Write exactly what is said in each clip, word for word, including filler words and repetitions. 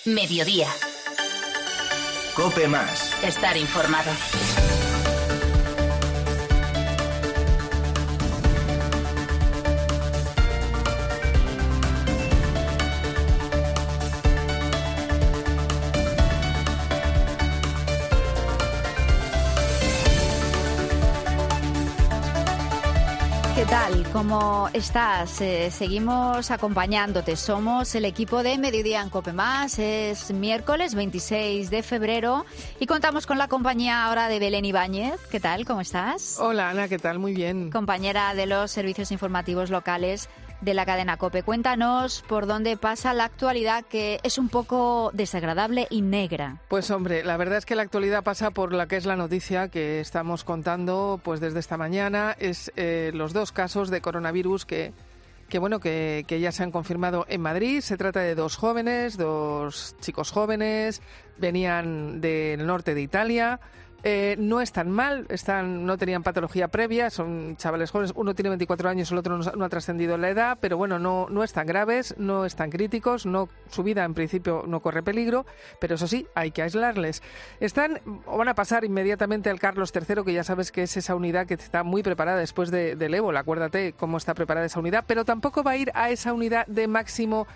Mediodía. COPE Más. Estar informado. ¿Qué tal? ¿Cómo estás? Eh, seguimos acompañándote. Somos el equipo de Mediodía en COPE Más. Es miércoles veintiséis de febrero y contamos con la compañía ahora de Belén Ibáñez. ¿Qué tal? ¿Cómo estás? Hola, Ana. ¿Qué tal? Muy bien. Compañera de los servicios informativos locales de la cadena COPE. Cuéntanos por dónde pasa la actualidad, que es un poco desagradable y negra. Pues hombre, la verdad es que la actualidad pasa por la que es la noticia que estamos contando pues desde esta mañana. Es eh, los dos casos de coronavirus que, que, bueno, que, que ya se han confirmado en Madrid. Se trata de dos jóvenes, dos chicos jóvenes, venían del norte de Italia. Eh, no están mal, están, no tenían patología previa, son chavales jóvenes, uno tiene veinticuatro años, el otro no, no ha trascendido la edad, pero bueno, no, no están graves, no están críticos, no, su vida en principio no corre peligro, pero eso sí, hay que aislarles. Están, o van a pasar inmediatamente al Carlos tercero, que ya sabes que es esa unidad que está muy preparada después de, del ébola, acuérdate cómo está preparada esa unidad, pero tampoco va a ir a esa unidad de máximo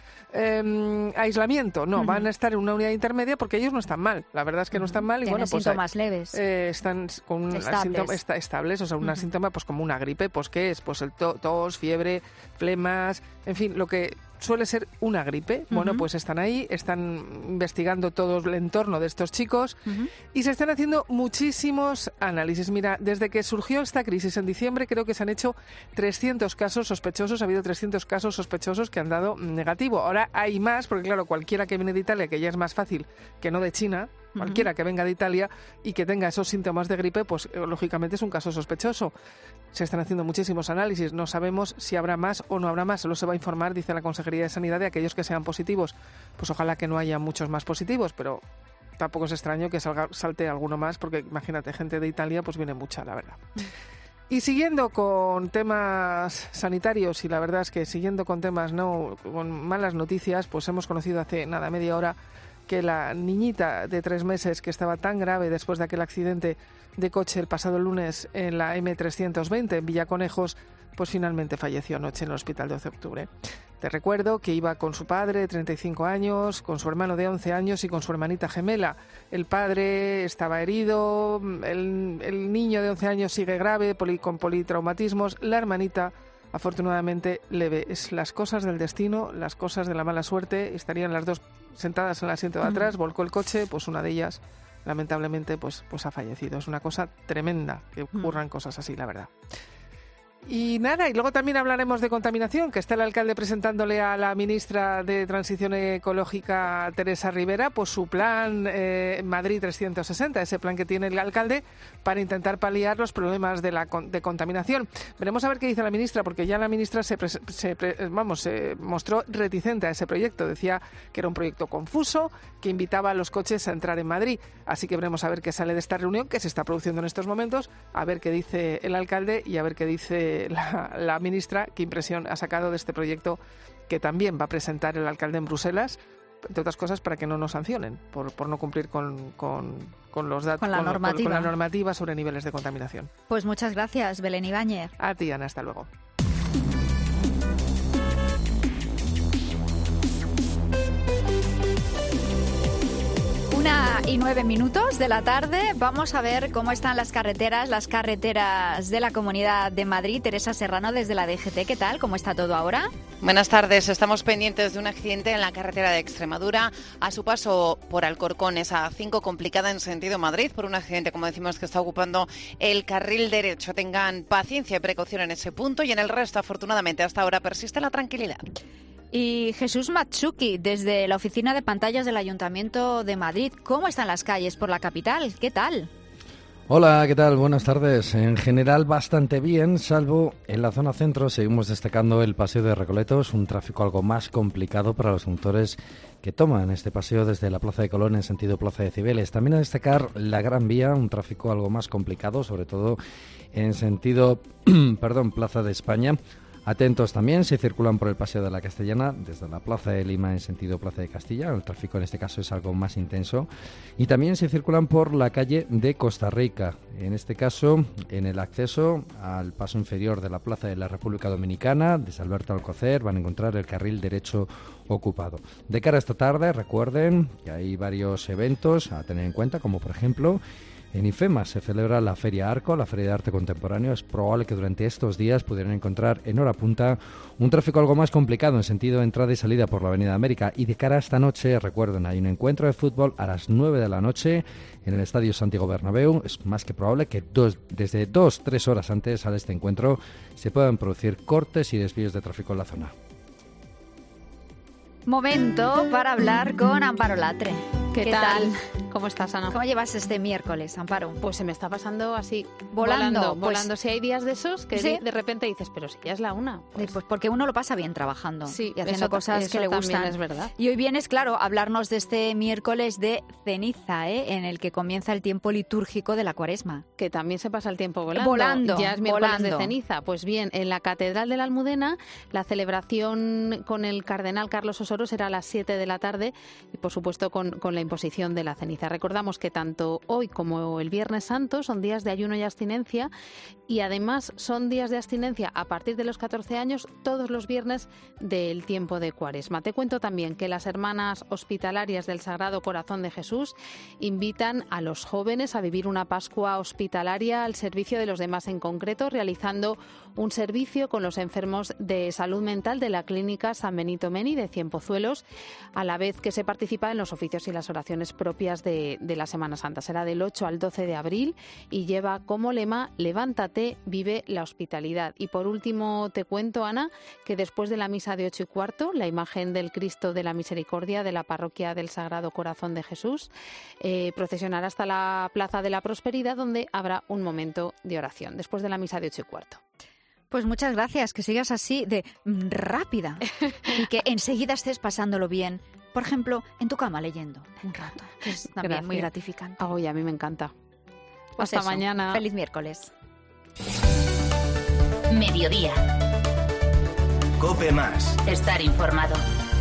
eh, aislamiento, no, uh-huh. Van a estar en una unidad intermedia porque ellos no están mal, la verdad es que no están mal y Tienen bueno, pues síntomas hay, leves. Eh, están con un estables. síntoma esta, estables, o sea, un uh-huh. síntoma pues como una gripe, pues ¿qué es? Pues el to- tos, fiebre, flemas, en fin, lo que suele ser una gripe. Uh-huh. Bueno, pues están ahí, están investigando todo el entorno de estos chicos uh-huh. y se están haciendo muchísimos análisis. Mira, desde que surgió esta crisis en diciembre, creo que se han hecho trescientos casos sospechosos, ha habido trescientos casos sospechosos que han dado negativo. Ahora hay más, porque claro, cualquiera que viene de Italia, que ya es más fácil que no de China, cualquiera uh-huh. que venga de Italia y que tenga esos síntomas de gripe, pues lógicamente es un caso sospechoso. Se están haciendo muchísimos análisis, no sabemos si habrá más o no habrá más, solo se va a informar, dice la Consejería de Sanidad, de aquellos que sean positivos. Pues ojalá que no haya muchos más positivos, pero tampoco es extraño que salga, salte alguno más, porque imagínate, gente de Italia pues viene mucha, la verdad. Y siguiendo con temas sanitarios, y la verdad es que siguiendo con temas, no, con malas noticias, pues hemos conocido hace nada, media hora, que la niñita de tres meses que estaba tan grave después de aquel accidente de coche el pasado lunes en la eme trescientos veinte en Villaconejos, pues finalmente falleció anoche en el hospital de doce de octubre. Te recuerdo que iba con su padre de treinta y cinco años, con su hermano de once años y con su hermanita gemela. El padre estaba herido, el, el niño de once años sigue grave, poli, con politraumatismos, la hermanita afortunadamente leve. Es las cosas del destino, las cosas de la mala suerte. Estarían las dos sentadas en el asiento de atrás, volcó el coche, pues una de ellas lamentablemente pues, pues ha fallecido. Es una cosa tremenda que ocurran cosas así, la verdad. Y nada, y luego también hablaremos de contaminación, que está el alcalde presentándole a la ministra de Transición Ecológica, Teresa Rivera, pues su plan eh, Madrid trescientos sesenta, ese plan que tiene el alcalde para intentar paliar los problemas de la de contaminación. Veremos a ver qué dice la ministra, porque ya la ministra se, se vamos se mostró reticente a ese proyecto, decía que era un proyecto confuso, que invitaba a los coches a entrar en Madrid. Así que veremos a ver qué sale de esta reunión que se está produciendo en estos momentos, a ver qué dice el alcalde y a ver qué dice La, la ministra, qué impresión ha sacado de este proyecto que también va a presentar el alcalde en Bruselas, entre otras cosas para que no nos sancionen por, por no cumplir con, con, con los datos, con la, con, normativa. Con, con la normativa sobre niveles de contaminación. Pues muchas gracias, Belén Ibáñez. A ti, Ana, hasta luego. Una y nueve minutos de la tarde. Vamos a ver cómo están las carreteras, las carreteras de la Comunidad de Madrid. Teresa Serrano, desde la D G T, ¿qué tal? ¿Cómo está todo ahora? Buenas tardes. Estamos pendientes de un accidente en la carretera de Extremadura a su paso por Alcorcón, esa A cinco complicada en sentido Madrid por un accidente, como decimos, que está ocupando el carril derecho. Tengan paciencia y precaución en ese punto y en el resto, afortunadamente, hasta ahora persiste la tranquilidad. Y Jesús Matsuki, desde la oficina de pantallas del Ayuntamiento de Madrid. ¿Cómo están las calles por la capital? ¿Qué tal? Hola, ¿qué tal? Buenas tardes. En general bastante bien, salvo en la zona centro. Seguimos destacando el paseo de Recoletos, un tráfico algo más complicado para los conductores que toman este paseo desde la Plaza de Colón en sentido Plaza de Cibeles. También a destacar la Gran Vía, un tráfico algo más complicado, sobre todo en sentido perdón, Plaza de España, Atentos también si circulan por el Paseo de la Castellana, desde la Plaza de Lima en sentido Plaza de Castilla. El tráfico en este caso es algo más intenso. Y también si circulan por la calle de Costa Rica. En este caso, en el acceso al paso inferior de la Plaza de la República Dominicana, desde Alberto Alcocer, van a encontrar el carril derecho ocupado. De cara a esta tarde, recuerden que hay varios eventos a tener en cuenta, como por ejemplo, en IFEMA se celebra la Feria Arco, la Feria de Arte Contemporáneo. Es probable que durante estos días pudieran encontrar en hora punta un tráfico algo más complicado en sentido de entrada y salida por la Avenida América. Y de cara a esta noche, recuerden, hay un encuentro de fútbol a las nueve de la noche en el Estadio Santiago Bernabéu. Es más que probable que dos, desde dos, tres horas antes a este encuentro se puedan producir cortes y desvíos de tráfico en la zona. Momento para hablar con Amparo Latre. ¿Qué, ¿Qué tal? tal? ¿Cómo estás, Ana? ¿Cómo llevas este miércoles, Amparo? Pues se me está pasando así, volando. Volando, pues, volando. Si hay días de esos que ¿sí? de repente dices, pero si ya es la una. Pues, pues porque uno lo pasa bien trabajando sí, y haciendo eso, cosas eso que le gustan. Es verdad. Y hoy vienes, claro, a hablarnos de este miércoles de ceniza, ¿eh? En el que comienza el tiempo litúrgico de la Cuaresma. Que también se pasa el tiempo volando. Volando, Ya es miércoles volando. de ceniza. Pues bien, en la Catedral de la Almudena, la celebración con el cardenal Carlos Osoro será a las siete de la tarde y, por supuesto, con, con la imposición de la ceniza. Recordamos que tanto hoy como el Viernes Santo son días de ayuno y abstinencia y además son días de abstinencia a partir de los catorce años todos los viernes del tiempo de Cuaresma. Te cuento también que las hermanas hospitalarias del Sagrado Corazón de Jesús invitan a los jóvenes a vivir una Pascua hospitalaria al servicio de los demás, en concreto realizando un servicio con los enfermos de salud mental de la Clínica San Benito Meni de Cienpozuelos, a la vez que se participa en los oficios y las oraciones propias de, de la Semana Santa. Será del ocho al doce de abril y lleva como lema Levántate, vive la hospitalidad. Y por último te cuento, Ana, que después de la misa de ocho y cuarto, la imagen del Cristo de la Misericordia de la Parroquia del Sagrado Corazón de Jesús eh, procesionará hasta la Plaza de la Prosperidad, donde habrá un momento de oración después de la misa de ocho y cuarto. Pues muchas gracias, que sigas así de rápida y que enseguida estés pasándolo bien. Por ejemplo, en tu cama leyendo un rato, que es también gracias. Muy gratificante. Oye, a mí me encanta. Pues Hasta eso. mañana. Feliz miércoles. Mediodía. COPE más. Estar informado.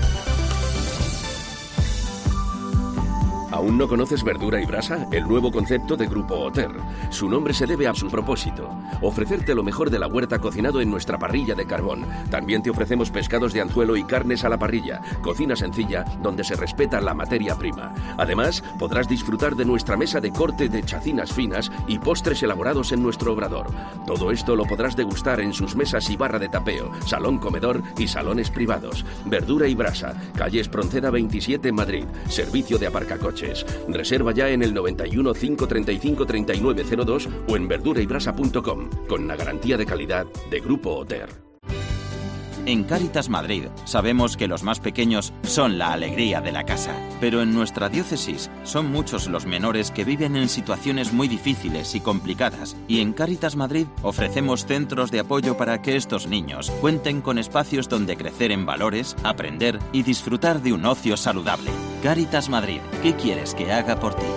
¿Aún no conoces Verdura y Brasa? El nuevo concepto de Grupo Oter. Su nombre se debe a su propósito: ofrecerte lo mejor de la huerta cocinado en nuestra parrilla de carbón. También te ofrecemos pescados de anzuelo y carnes a la parrilla. Cocina sencilla donde se respeta la materia prima. Además, podrás disfrutar de nuestra mesa de corte de chacinas finas y postres elaborados en nuestro obrador. Todo esto lo podrás degustar en sus mesas y barra de tapeo, salón comedor y salones privados. Verdura y Brasa, calle Espronceda veintisiete, Madrid. Servicio de aparcacoches. Reserva ya en el noventa y uno, cinco treinta y cinco, treinta y nueve cero dos o en verdura y brasa punto com, con la garantía de calidad de Grupo Oter. En Cáritas Madrid sabemos que los más pequeños son la alegría de la casa, pero en nuestra diócesis son muchos los menores que viven en situaciones muy difíciles y complicadas, y en Cáritas Madrid ofrecemos centros de apoyo para que estos niños cuenten con espacios donde crecer en valores, aprender y disfrutar de un ocio saludable. Cáritas Madrid, ¿qué quieres que haga por ti?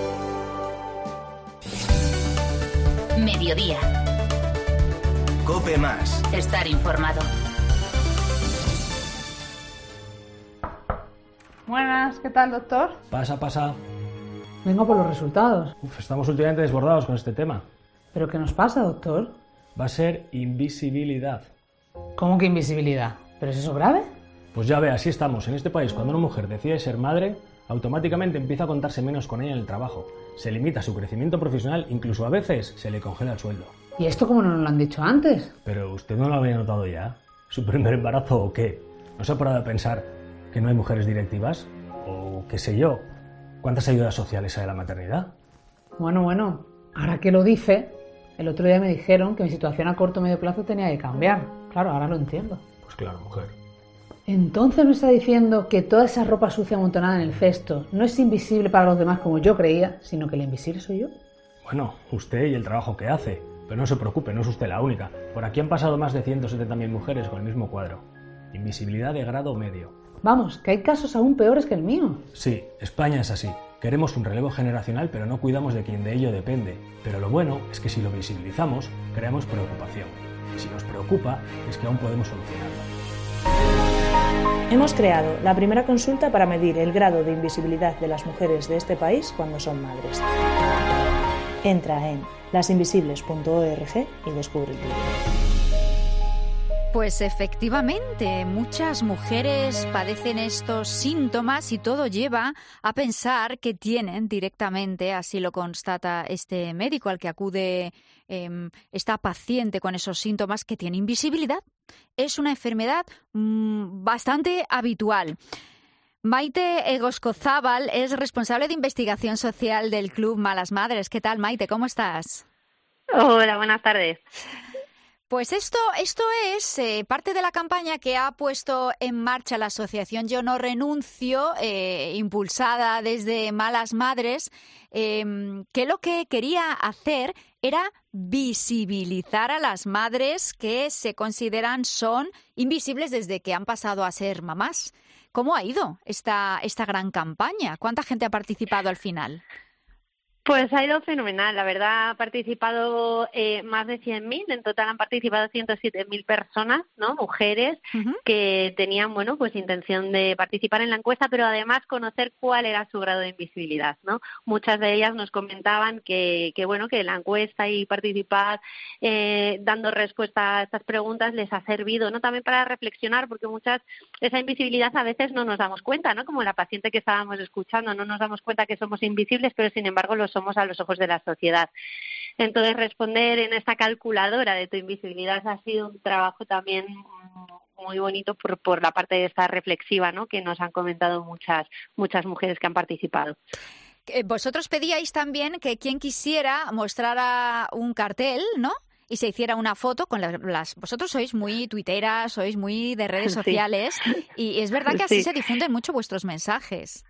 Mediodía. COPE más. Estar informado. Buenas, ¿qué tal, doctor? Pasa, pasa. Vengo por los resultados. Uf, estamos últimamente desbordados con este tema. ¿Pero qué nos pasa, doctor? Va a ser invisibilidad. ¿Cómo que invisibilidad? ¿Pero es eso grave? Pues ya ve, así estamos. En este país, cuando una mujer decide ser madre, automáticamente empieza a contarse menos con ella en el trabajo. Se limita su crecimiento profesional, incluso a veces se le congela el sueldo. ¿Y esto cómo no nos lo han dicho antes? Pero usted no lo había notado ya. ¿Su primer embarazo o qué? ¿No se ha parado a pensar que no hay mujeres directivas? O qué sé yo, ¿cuántas ayudas sociales hay a la maternidad? Bueno, bueno, ahora que lo dice, el otro día me dijeron que mi situación a corto o medio plazo tenía que cambiar. Claro, ahora lo entiendo. Pues claro, mujer. Entonces me está diciendo que toda esa ropa sucia amontonada en el cesto no es invisible para los demás como yo creía, sino que la invisible soy yo. Bueno, usted y el trabajo que hace. Pero no se preocupe, no es usted la única. Por aquí han pasado más de ciento setenta mil mujeres con el mismo cuadro. Invisibilidad de grado medio. Vamos, que hay casos aún peores que el mío. Sí, España es así. Queremos un relevo generacional, pero no cuidamos de quien de ello depende. Pero lo bueno es que si lo visibilizamos, creamos preocupación. Y si nos preocupa, es que aún podemos solucionarlo. Hemos creado la primera consulta para medir el grado de invisibilidad de las mujeres de este país cuando son madres. Entra en las invisibles punto org y descúbrelo. Pues efectivamente, muchas mujeres padecen estos síntomas y todo lleva a pensar que tienen directamente, así lo constata este médico al que acude eh, esta paciente con esos síntomas, que tiene invisibilidad. Es una enfermedad mmm, bastante habitual. Maite Egoscozábal es responsable de investigación social del Club Malas Madres. ¿Qué tal, Maite? ¿Cómo estás? Hola, buenas tardes. Pues esto, esto es eh, parte de la campaña que ha puesto en marcha la asociación Yo No Renuncio, eh, impulsada desde Malas Madres, eh, que lo que quería hacer era visibilizar a las madres que se consideran son invisibles desde que han pasado a ser mamás. ¿Cómo ha ido esta, esta gran campaña? ¿Cuánta gente ha participado al final? Pues ha ido fenomenal. La verdad, ha participado eh, más de cien mil. En total han participado ciento siete mil personas, ¿no? Mujeres uh-huh. que tenían, bueno, pues intención de participar en la encuesta, pero además conocer cuál era su grado de invisibilidad, ¿no? Muchas de ellas nos comentaban que, que bueno, que la encuesta y participar eh, dando respuesta a estas preguntas les ha servido, ¿no? También para reflexionar, porque muchas, esa invisibilidad a veces no nos damos cuenta, ¿no? Como la paciente que estábamos escuchando, no nos damos cuenta que somos invisibles, pero sin embargo los somos a los ojos de la sociedad. Entonces, responder en esta calculadora de tu invisibilidad ha sido un trabajo también muy bonito por, por la parte de esta reflexiva, ¿no? Que nos han comentado muchas, muchas mujeres que han participado. Vosotros pedíais también que quien quisiera mostrara un cartel, ¿no? Y se hiciera una foto con las, las... Vosotros sois muy tuiteras, sois muy de redes sociales, sí. Y es verdad que así sí. se difunden mucho vuestros mensajes.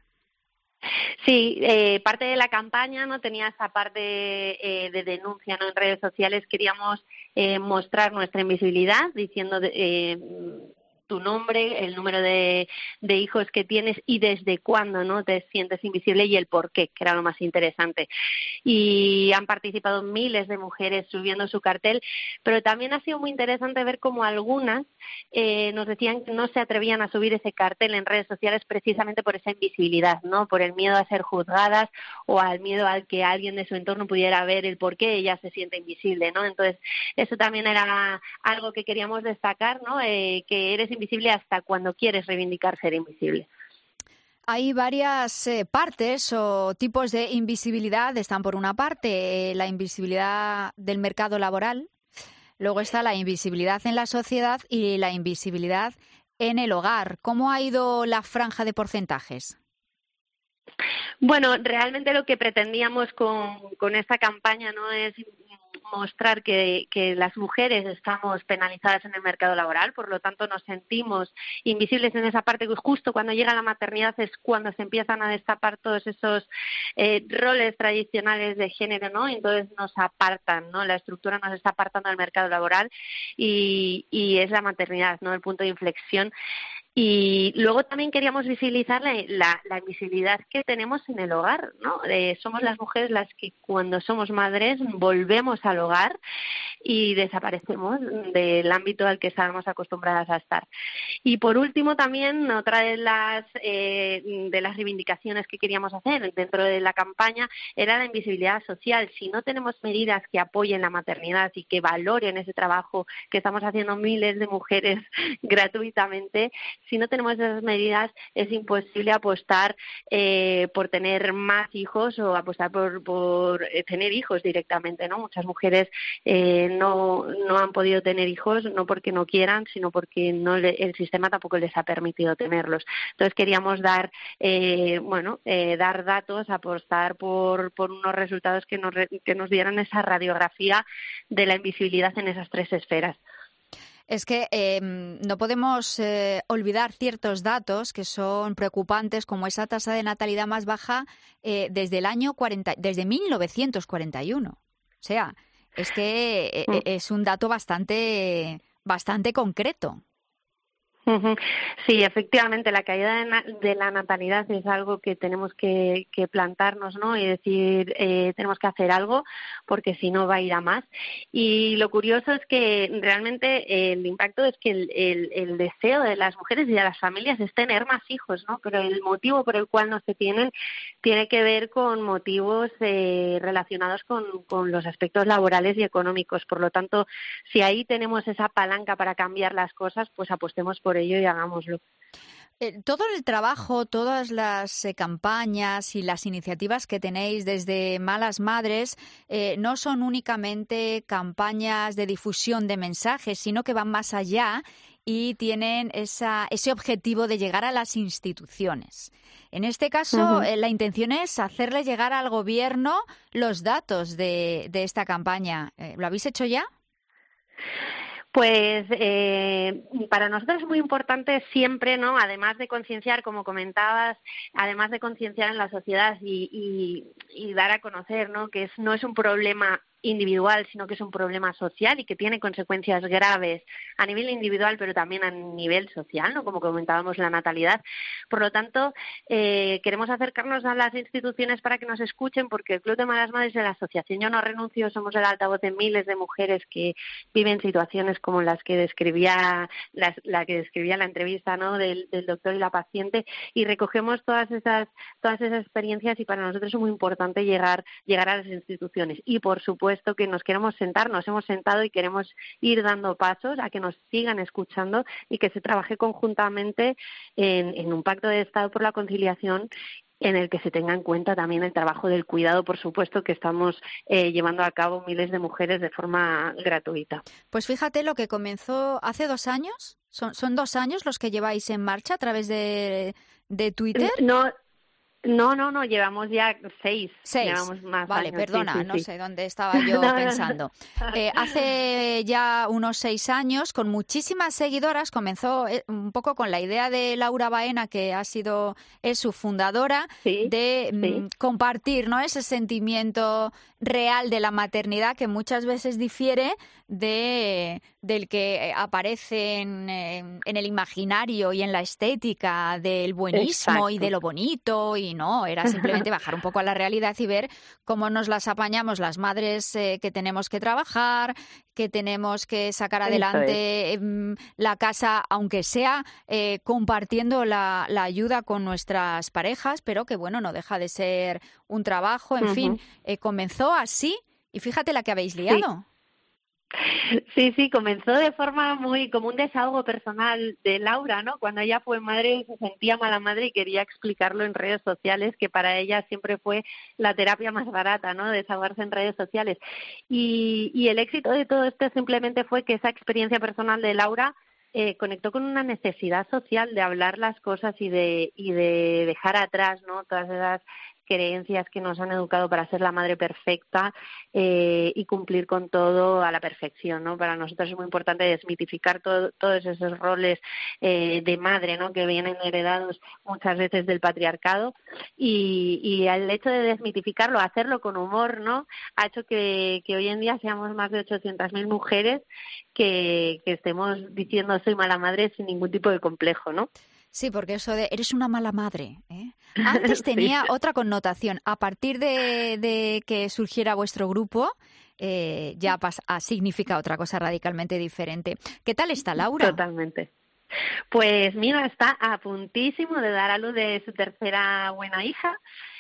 Sí, eh, parte de la campaña no tenía esa parte eh, de denuncia, ¿no? En redes sociales queríamos eh, mostrar nuestra invisibilidad diciendo de, eh, tu nombre, el número de, de hijos que tienes y desde cuándo, ¿no? Te sientes invisible y el por qué, que era lo más interesante. Y han participado miles de mujeres subiendo su cartel, pero también ha sido muy interesante ver cómo algunas eh, nos decían que no se atrevían a subir ese cartel en redes sociales precisamente por esa invisibilidad, ¿no? Por el miedo a ser juzgadas o al miedo al que alguien de su entorno pudiera ver el por qué ella se siente invisible, ¿no? Entonces, eso también era algo que queríamos destacar, ¿no? Eh, que eres invisible hasta cuando quieres reivindicar ser invisible. Hay varias eh, partes o tipos de invisibilidad. Están por una parte eh, la invisibilidad del mercado laboral, luego está la invisibilidad en la sociedad y la invisibilidad en el hogar. ¿Cómo ha ido la franja de porcentajes? Bueno, realmente lo que pretendíamos con, con esta campaña no es mostrar que, que las mujeres estamos penalizadas en el mercado laboral, por lo tanto nos sentimos invisibles en esa parte, que justo cuando llega la maternidad es cuando se empiezan a destapar todos esos eh, roles tradicionales de género, ¿no? Entonces nos apartan, ¿no? La estructura nos está apartando del mercado laboral y, y es la maternidad, ¿no? El punto de inflexión. Y luego también queríamos visibilizar la, la, la invisibilidad que tenemos en el hogar, ¿no? Eh, somos las mujeres las que cuando somos madres volvemos al hogar y desaparecemos del ámbito al que estábamos acostumbradas a estar. Y por último también otra de las eh, de las reivindicaciones que queríamos hacer dentro de la campaña era la invisibilidad social. Si no tenemos medidas que apoyen la maternidad y que valoren ese trabajo que estamos haciendo miles de mujeres gratuitamente, si no tenemos esas medidas es imposible apostar eh, por tener más hijos o apostar por, por eh, tener hijos directamente, ¿no? Muchas mujeres eh, no, no han podido tener hijos, no porque no quieran, sino porque no le, el sistema tampoco les ha permitido tenerlos. Entonces queríamos dar, eh, bueno, eh, dar datos, apostar por, por unos resultados que nos, que nos dieran esa radiografía de la invisibilidad en esas tres esferas. Es que eh, no podemos eh, olvidar ciertos datos que son preocupantes, como esa tasa de natalidad más baja eh, desde el año cuarenta, desde mil novecientos cuarenta y uno. O sea, es que eh, es un dato bastante, bastante concreto. Sí, efectivamente, la caída de, na- de la natalidad es algo que tenemos que, que plantarnos, ¿no? Y decir, eh, tenemos que hacer algo porque si no va a ir a más. Y lo curioso es que realmente eh, el impacto es que el, el, el deseo de las mujeres y de las familias es tener más hijos, ¿no? Pero el motivo por el cual no se tienen tiene que ver con motivos eh, relacionados con, con los aspectos laborales y económicos. Por lo tanto, si ahí tenemos esa palanca para cambiar las cosas, pues apostemos por ello y hagámoslo. Eh, todo el trabajo, todas las eh, campañas y las iniciativas que tenéis desde Malas Madres eh, no son únicamente campañas de difusión de mensajes, sino que van más allá y tienen esa, ese objetivo de llegar a las instituciones. En este caso, uh-huh. eh, la intención es hacerle llegar al gobierno los datos de, de esta campaña. Eh, ¿Lo habéis hecho ya? Pues eh, para nosotros es muy importante siempre, ¿no? Además de concienciar, como comentabas, además de concienciar en la sociedad y, y, y dar a conocer, ¿no? Que es, no es un problema individual, sino que es un problema social y que tiene consecuencias graves a nivel individual, pero también a nivel social, ¿no? Como comentábamos, la natalidad. Por lo tanto, eh, queremos acercarnos a las instituciones para que nos escuchen, porque el Club de Malas Madres de la Asociación Yo No Renuncio somos el altavoz de miles de mujeres que viven situaciones como las que describía las, la que describía la entrevista, ¿no? del, del doctor y la paciente, y recogemos todas esas todas esas experiencias, y para nosotros es muy importante llegar llegar a las instituciones. Y por supuesto que nos queremos sentar, nos hemos sentado y queremos ir dando pasos a que nos sigan escuchando y que se trabaje conjuntamente en, en un pacto de Estado por la conciliación en el que se tenga en cuenta también el trabajo del cuidado, por supuesto, que estamos eh, llevando a cabo miles de mujeres de forma gratuita. Pues fíjate lo que comenzó hace dos años. ¿Son, son dos años los que lleváis en marcha a través de, de Twitter? No. No, no, no, llevamos ya seis. Seis. Llevamos más vale, años. perdona, sí, sí, no sí. sé dónde estaba yo no, pensando. No, no. Eh, hace ya unos seis años, con muchísimas seguidoras, comenzó eh, un poco con la idea de Laura Baena, que ha sido es su fundadora, sí, de sí. Mm, compartir, ¿no? Ese sentimiento real de la maternidad que muchas veces difiere de del que aparece en, en, en el imaginario y en la estética del buenismo. Exacto. Y de lo bonito, y no, era simplemente bajar un poco a la realidad y ver cómo nos las apañamos las madres eh, que tenemos que trabajar, que tenemos que sacar adelante es. eh, la casa, aunque sea eh, compartiendo la, la ayuda con nuestras parejas, pero que bueno, no deja de ser un trabajo, en uh-huh. fin, eh, comenzó así y fíjate la que habéis liado. Sí. Sí, sí, comenzó de forma muy como un desahogo personal de Laura, ¿no? Cuando ella fue madre se sentía mala madre y quería explicarlo en redes sociales, que para ella siempre fue la terapia más barata, ¿no? Desahogarse en redes sociales. Y, y el éxito de todo esto simplemente fue que esa experiencia personal de Laura eh, conectó con una necesidad social de hablar las cosas y de y de dejar atrás, ¿no? Todas esas creencias que nos han educado para ser la madre perfecta eh, y cumplir con todo a la perfección, ¿no? Para nosotros es muy importante desmitificar todo, todos esos roles eh, de madre, ¿no? Que vienen heredados muchas veces del patriarcado, y, y el hecho de desmitificarlo, hacerlo con humor, ¿no? Ha hecho que, que hoy en día seamos más de ochocientas mil mujeres que, que estemos diciendo soy mala madre sin ningún tipo de complejo, ¿no? Sí, porque eso de eres una mala madre, ¿eh? Antes tenía sí. otra connotación. A partir de, de que surgiera vuestro grupo, eh, ya pasa, significa otra cosa radicalmente diferente. ¿Qué tal está Laura? Totalmente. Pues mira, está a puntísimo de dar a luz de su tercera buena hija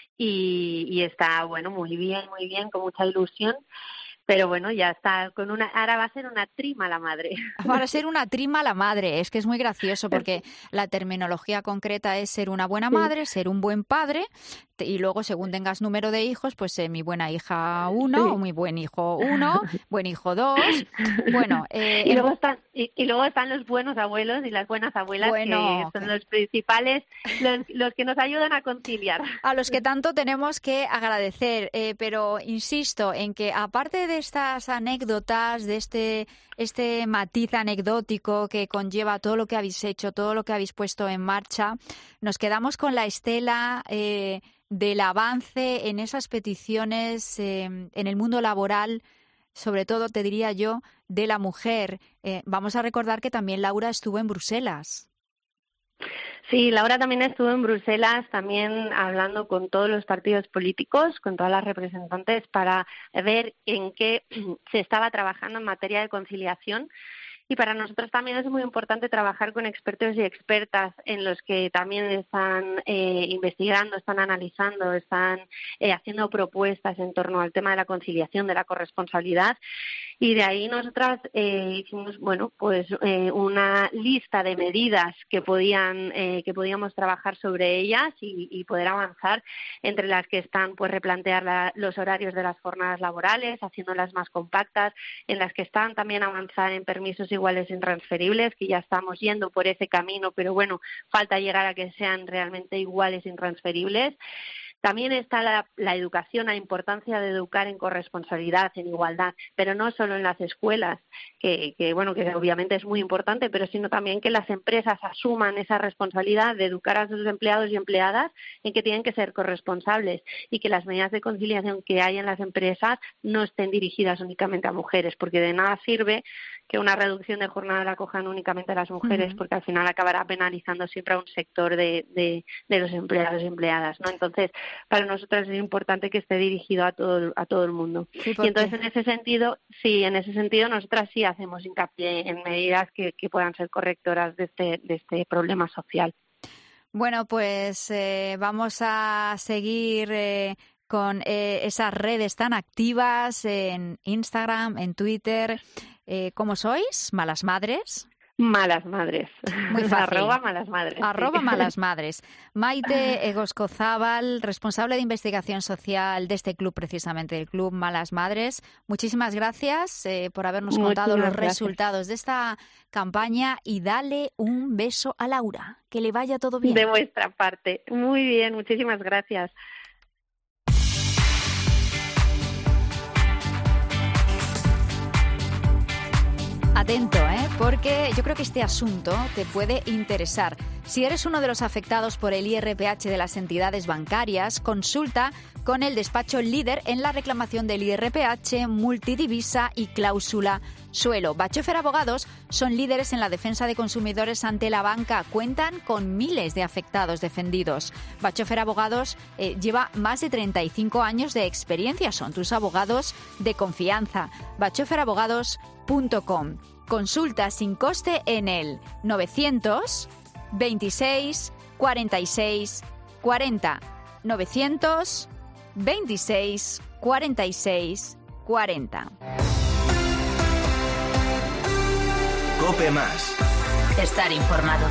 y, y está, bueno, muy bien, muy bien, con mucha ilusión. Pero bueno, ya está con una. Ahora va a ser una trima la madre. Va a ser una trima la madre. Es que es muy gracioso porque la terminología concreta es ser una buena madre, ser un buen padre, y luego según tengas número de hijos, pues eh, mi buena hija uno, sí. o mi buen hijo uno, buen hijo dos. Bueno, eh, y luego están y, y luego están los buenos abuelos y las buenas abuelas, bueno, que son los principales, los, los que nos ayudan a conciliar. A los que tanto tenemos que agradecer, eh, pero insisto en que aparte de estas anécdotas, de este este matiz anecdótico que conlleva todo lo que habéis hecho, todo lo que habéis puesto en marcha, nos quedamos con la estela eh, del avance en esas peticiones eh, en el mundo laboral, sobre todo, te diría yo, de la mujer. Eh, vamos a recordar que también Laura estuvo en Bruselas. Sí, Laura también estuvo en Bruselas también hablando con todos los partidos políticos, con todas las representantes, para ver en qué se estaba trabajando en materia de conciliación. Y para nosotros también es muy importante trabajar con expertos y expertas en los que también están eh, investigando, están analizando, están eh, haciendo propuestas en torno al tema de la conciliación, de la corresponsabilidad. Y de ahí nosotras eh, hicimos, bueno, pues eh, una lista de medidas que podían eh, que podíamos trabajar sobre ellas y, y poder avanzar, entre las que están, pues, replantear la, los horarios de las jornadas laborales, haciéndolas más compactas, en las que están también avanzar en permisos iguales e intransferibles, que ya estamos yendo por ese camino, pero bueno, falta llegar a que sean realmente iguales e intransferibles. También está la, la educación, la importancia de educar en corresponsabilidad, en igualdad, pero no solo en las escuelas, que, que bueno, que obviamente es muy importante, pero sino también que las empresas asuman esa responsabilidad de educar a sus empleados y empleadas en que tienen que ser corresponsables y que las medidas de conciliación que hay en las empresas no estén dirigidas únicamente a mujeres, porque de nada sirve que una reducción de jornada la cojan únicamente a las mujeres, uh-huh. porque al final acabará penalizando siempre a un sector de, de, de los empleados y empleadas, ¿no? Entonces, para nosotros es importante que esté dirigido a todo a todo el mundo. Sí, y entonces, en ese sentido, sí, en ese sentido, nosotras sí hacemos hincapié en medidas que, que puedan ser correctoras de este, de este problema social. Bueno, pues eh, vamos a seguir eh, con eh, esas redes tan activas en Instagram, en Twitter. Eh, ¿Cómo sois? ¿Malas Madres? Malas Madres. Muy fácil. Arroba Malas Madres. Arroba sí. Malas Madres. Maite Egoscozábal, responsable de investigación social de este club, precisamente, el Club Malas Madres. Muchísimas gracias eh, por habernos Muchísimas contado los gracias. resultados de esta campaña y dale un beso a Laura. Que le vaya todo bien. De vuestra parte. Muy bien, muchísimas gracias. Atento, ¿eh? Porque yo creo que este asunto te puede interesar. Si eres uno de los afectados por el I R P H de las entidades bancarias, consulta con el despacho líder en la reclamación del I R P H, multidivisa y cláusula suelo. Bachofer Abogados son líderes en la defensa de consumidores ante la banca. Cuentan con miles de afectados defendidos. Bachofer Abogados eh, lleva más de treinta y cinco años de experiencia. Son tus abogados de confianza. bachofer abogados punto com. Consulta sin coste en el novecientos veintiséis cuarenta y seis cuarenta. novecientos veintiséis cuarenta y seis cuarenta. COPE Más. Estar informado.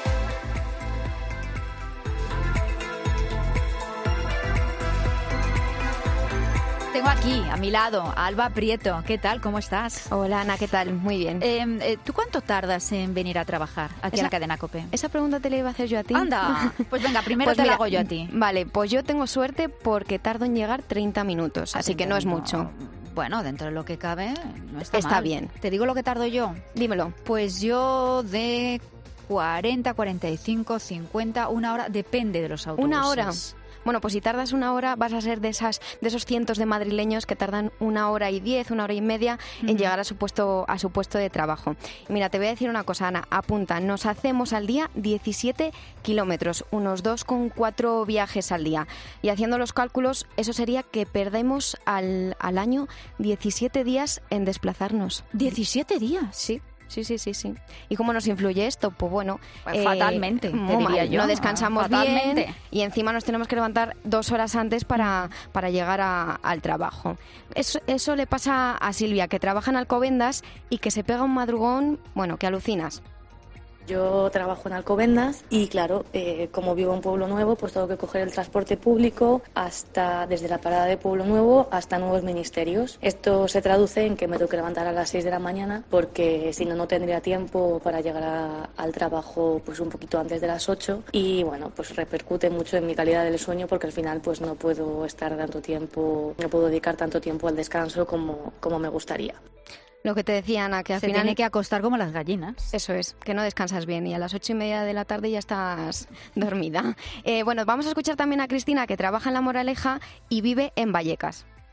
Tengo aquí, a mi lado, a Alba Prieto. ¿Qué tal? ¿Cómo estás? Hola, Ana, ¿qué tal? Muy bien. Eh, eh, ¿Tú cuánto tardas en venir a trabajar aquí esa, a la cadena COPE? Esa pregunta te la iba a hacer yo a ti. ¡Anda! Pues venga, primero pues te mira, la hago yo a ti. Vale, pues yo tengo suerte porque tardo en llegar treinta minutos, así que no es mucho. Bueno, dentro de lo que cabe, no está, está mal. bien. ¿Te digo lo que tardo yo? Dímelo. Pues yo de cuarenta, cuarenta y cinco, cincuenta, una hora, depende de los autobuses. ¿Una hora? Bueno, pues si tardas una hora vas a ser de esas de esos cientos de madrileños que tardan una hora y diez, una hora y media en uh-huh. llegar a su puesto a su puesto de trabajo. Y mira, te voy a decir una cosa, Ana, apunta, nos hacemos al día diecisiete kilómetros, unos dos coma cuatro viajes al día. Y haciendo los cálculos, eso sería que perdemos al, al año diecisiete días en desplazarnos. ¿diecisiete días? Sí. Sí, sí, sí, sí. ¿Y cómo nos influye esto? Pues bueno... Pues eh, fatalmente, te diría mal. yo. No descansamos fatalmente. bien y encima nos tenemos que levantar dos horas antes para, para llegar a, al trabajo. Eso, eso le pasa a Silvia, que trabaja en Alcobendas y que se pega un madrugón, bueno, que alucinas. Yo trabajo en Alcobendas y claro, eh, como vivo en Pueblo Nuevo, pues tengo que coger el transporte público hasta desde la parada de Pueblo Nuevo hasta Nuevos Ministerios. Esto se traduce en que me tengo que levantar a las seis de la mañana porque si no, no tendría tiempo para llegar a, al trabajo pues un poquito antes de las ocho y bueno, pues repercute mucho en mi calidad del sueño porque al final pues no puedo estar tanto tiempo, no puedo dedicar tanto tiempo al descanso como, como me gustaría. Lo que te decía, Ana, que al Se final... tiene que acostar como las gallinas. Eso es, que no descansas bien y a las ocho y media de la tarde ya estás dormida. Eh, bueno, vamos a escuchar también a Cristina, que trabaja en La Moraleja y vive en Vallecas.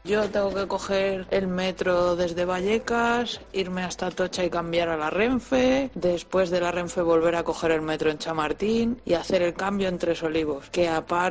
Yo tengo que coger el metro desde Vallecas, irme hasta Atocha y cambiar a la Renfe, después de la Renfe volver a coger el metro en Chamartín y hacer el cambio en Tres Olivos, que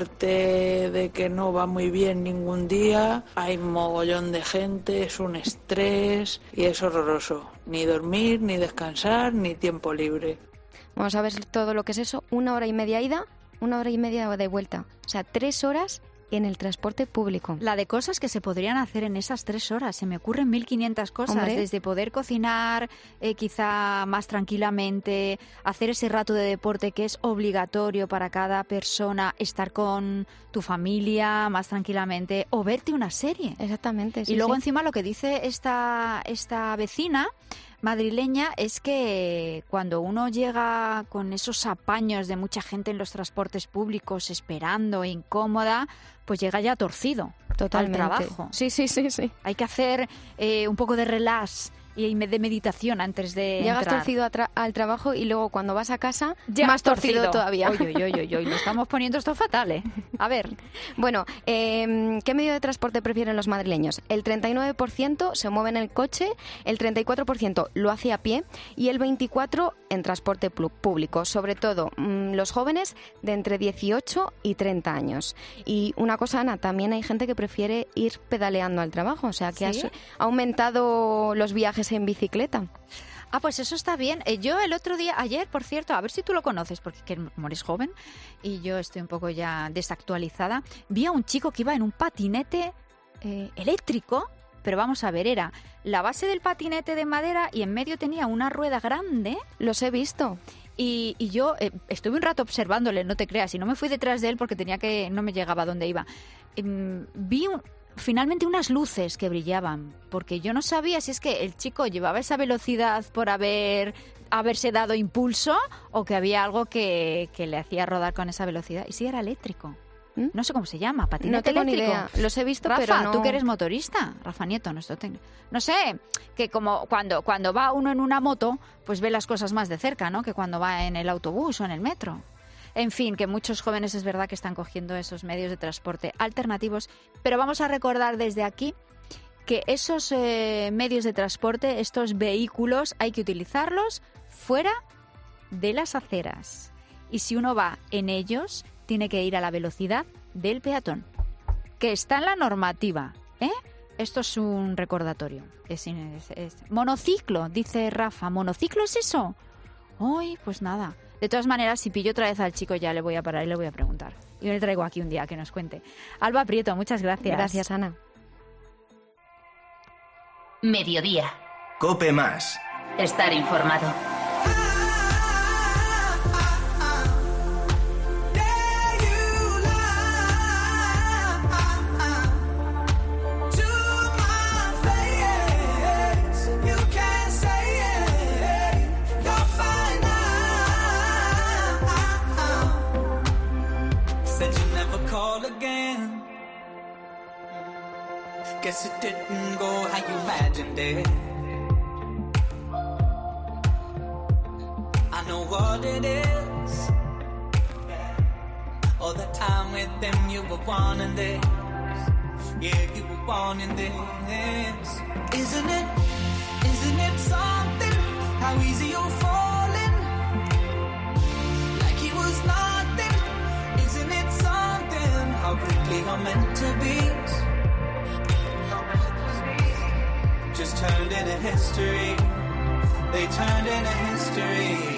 aparte de que no va muy bien ningún día, hay mogollón de gente, es un estrés y es horroroso. Ni dormir, ni descansar, ni tiempo libre. Vamos a ver todo lo que es eso. Una hora y media ida, una hora y media de vuelta. O sea, tres horas en el transporte público. La de cosas que se podrían hacer en esas tres horas. Se me ocurren mil quinientas cosas. Hombre. Desde poder cocinar eh, quizá más tranquilamente, hacer ese rato de deporte que es obligatorio para cada persona, estar con tu familia más tranquilamente o verte una serie. Exactamente. Sí, y luego sí. encima lo que dice esta, esta vecina madrileña es que cuando uno llega con esos apaños de mucha gente en los transportes públicos esperando, incómoda, pues llega ya torcido. Totalmente. Al trabajo. Sí, sí, sí, sí. Hay que hacer eh, un poco de relax y de meditación antes de Llegas entrar. torcido tra- al trabajo y luego cuando vas a casa, Llegas más torcido, torcido todavía. Oye, oye, oye, oye, lo estamos poniendo esto fatal, ¿eh? A ver. Bueno, eh, ¿qué medio de transporte prefieren los madrileños? El treinta y nueve por ciento se mueve en el coche, el treinta y cuatro por ciento lo hace a pie y el veinticuatro por ciento en transporte público. Sobre todo mmm, los jóvenes de entre dieciocho y treinta años. Y una cosa, Ana, también hay gente que prefiere ir pedaleando al trabajo. O sea, que ¿Sí? ha aumentado los viajes en bicicleta. Ah, pues eso está bien. Eh, yo el otro día, ayer, por cierto, a ver si tú lo conoces, porque que, como eres joven y yo estoy un poco ya desactualizada, vi a un chico que iba en un patinete eh, eléctrico, pero vamos a ver, era la base del patinete de madera y en medio tenía una rueda grande. Los he visto. Y, y yo eh, estuve un rato observándole, no te creas, y no me fui detrás de él porque tenía que no me llegaba a donde iba. Eh, vi un... finalmente unas luces que brillaban, porque yo no sabía si es que el chico llevaba esa velocidad por haber haberse dado impulso o que había algo que, que le hacía rodar con esa velocidad. Y sí, era eléctrico. ¿Mm? No sé cómo se llama, patinete no tengo eléctrico. Ni idea. Los he visto, Rafa, pero no... tú que eres motorista, Rafa Nieto, nuestro técnico. No sé, que como cuando, cuando va uno en una moto, pues ve las cosas más de cerca, ¿no? Que cuando va en el autobús o en el metro. En fin, que muchos jóvenes es verdad que están cogiendo esos medios de transporte alternativos, pero vamos a recordar desde aquí que esos eh, medios de transporte, estos vehículos, hay que utilizarlos fuera de las aceras. Y si uno va en ellos, tiene que ir a la velocidad del peatón, que está en la normativa, ¿eh? Esto es un recordatorio. Es, es, es... Monociclo, dice Rafa. ¿Monociclo es eso? Ay, pues nada. De todas maneras, si pillo otra vez al chico ya le voy a parar y le voy a preguntar. Y le traigo aquí un día que nos cuente. Alba Prieto, muchas gracias. Gracias, Ana. Mediodía. COPE más. Estar informado. Guess it didn't go how you imagined it. I know what it is. All the time with them you were wanting this. Yeah, you were wanting this. Isn't it, isn't it something? How easy you're falling. Like it was nothing. Isn't it something? How quickly I'm meant to be. Just turned into history. They turned into history.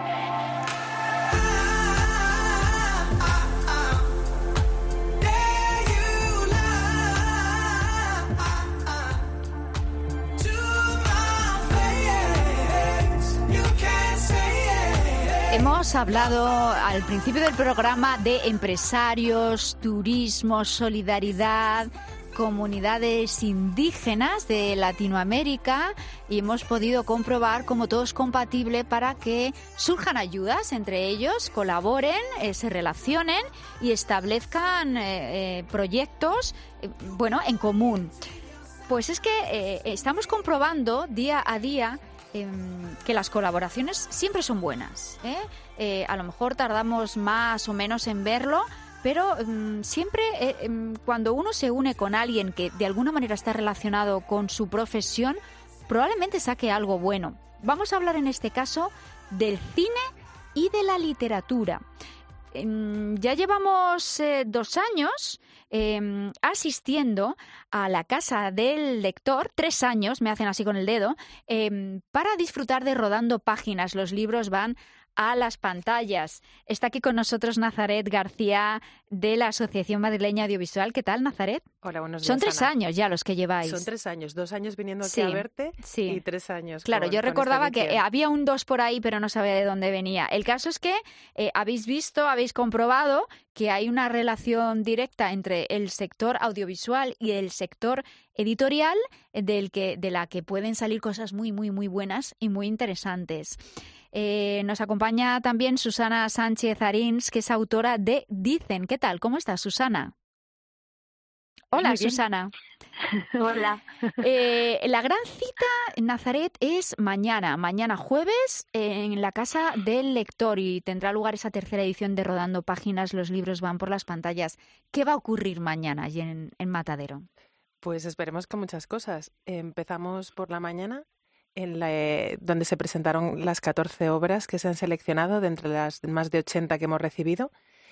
Hemos hablado al principio del programa de empresarios, turismo, solidaridad, comunidades indígenas de Latinoamérica y hemos podido comprobar cómo todo es compatible para que surjan ayudas entre ellos, colaboren, eh, se relacionen y establezcan eh, eh, proyectos eh, bueno, en común. Pues es que eh, estamos comprobando día a día eh, que las colaboraciones siempre son buenas, ¿eh? Eh, a lo mejor tardamos más o menos en verlo, pero um, siempre eh, um, cuando uno se une con alguien que de alguna manera está relacionado con su profesión, probablemente saque algo bueno. Vamos a hablar en este caso del cine y de la literatura. Eh, ya llevamos eh, dos años eh, asistiendo a la Casa del Lector, tres años, me hacen así con el dedo, eh, para disfrutar de Rodando Páginas. Los libros van a las pantallas. Está aquí con nosotros Nazaret García de la Asociación Madrileña Audiovisual. ¿Qué tal, Nazaret? Hola, buenos días, Son tres Ana. años ya los que lleváis. Son tres años, dos años viniendo aquí Sí, a verte sí. y tres años. Claro, con, yo con recordaba esta que edición. eh, había un dos por ahí, pero no sabía de dónde venía. El caso es que eh, habéis visto, habéis comprobado que hay una relación directa entre el sector audiovisual y el sector editorial, eh, del que, de la que pueden salir cosas muy, muy, muy buenas y muy interesantes. Eh, nos acompaña también Susana Sánchez Arins, que es autora de Dicen. ¿Qué tal? ¿Cómo estás, Susana? Hola, Muy bien. Susana. Hola. Eh, la gran cita, Nazaret, es mañana, mañana jueves, en la Casa del Lector, y tendrá lugar esa tercera edición de Rodando Páginas, los libros van por las pantallas. ¿Qué va a ocurrir mañana allí en, en Matadero? Pues esperemos que muchas cosas. Empezamos por la mañana, en la, eh, donde se presentaron las catorce obras que se han seleccionado de entre las más de ochenta que hemos recibido.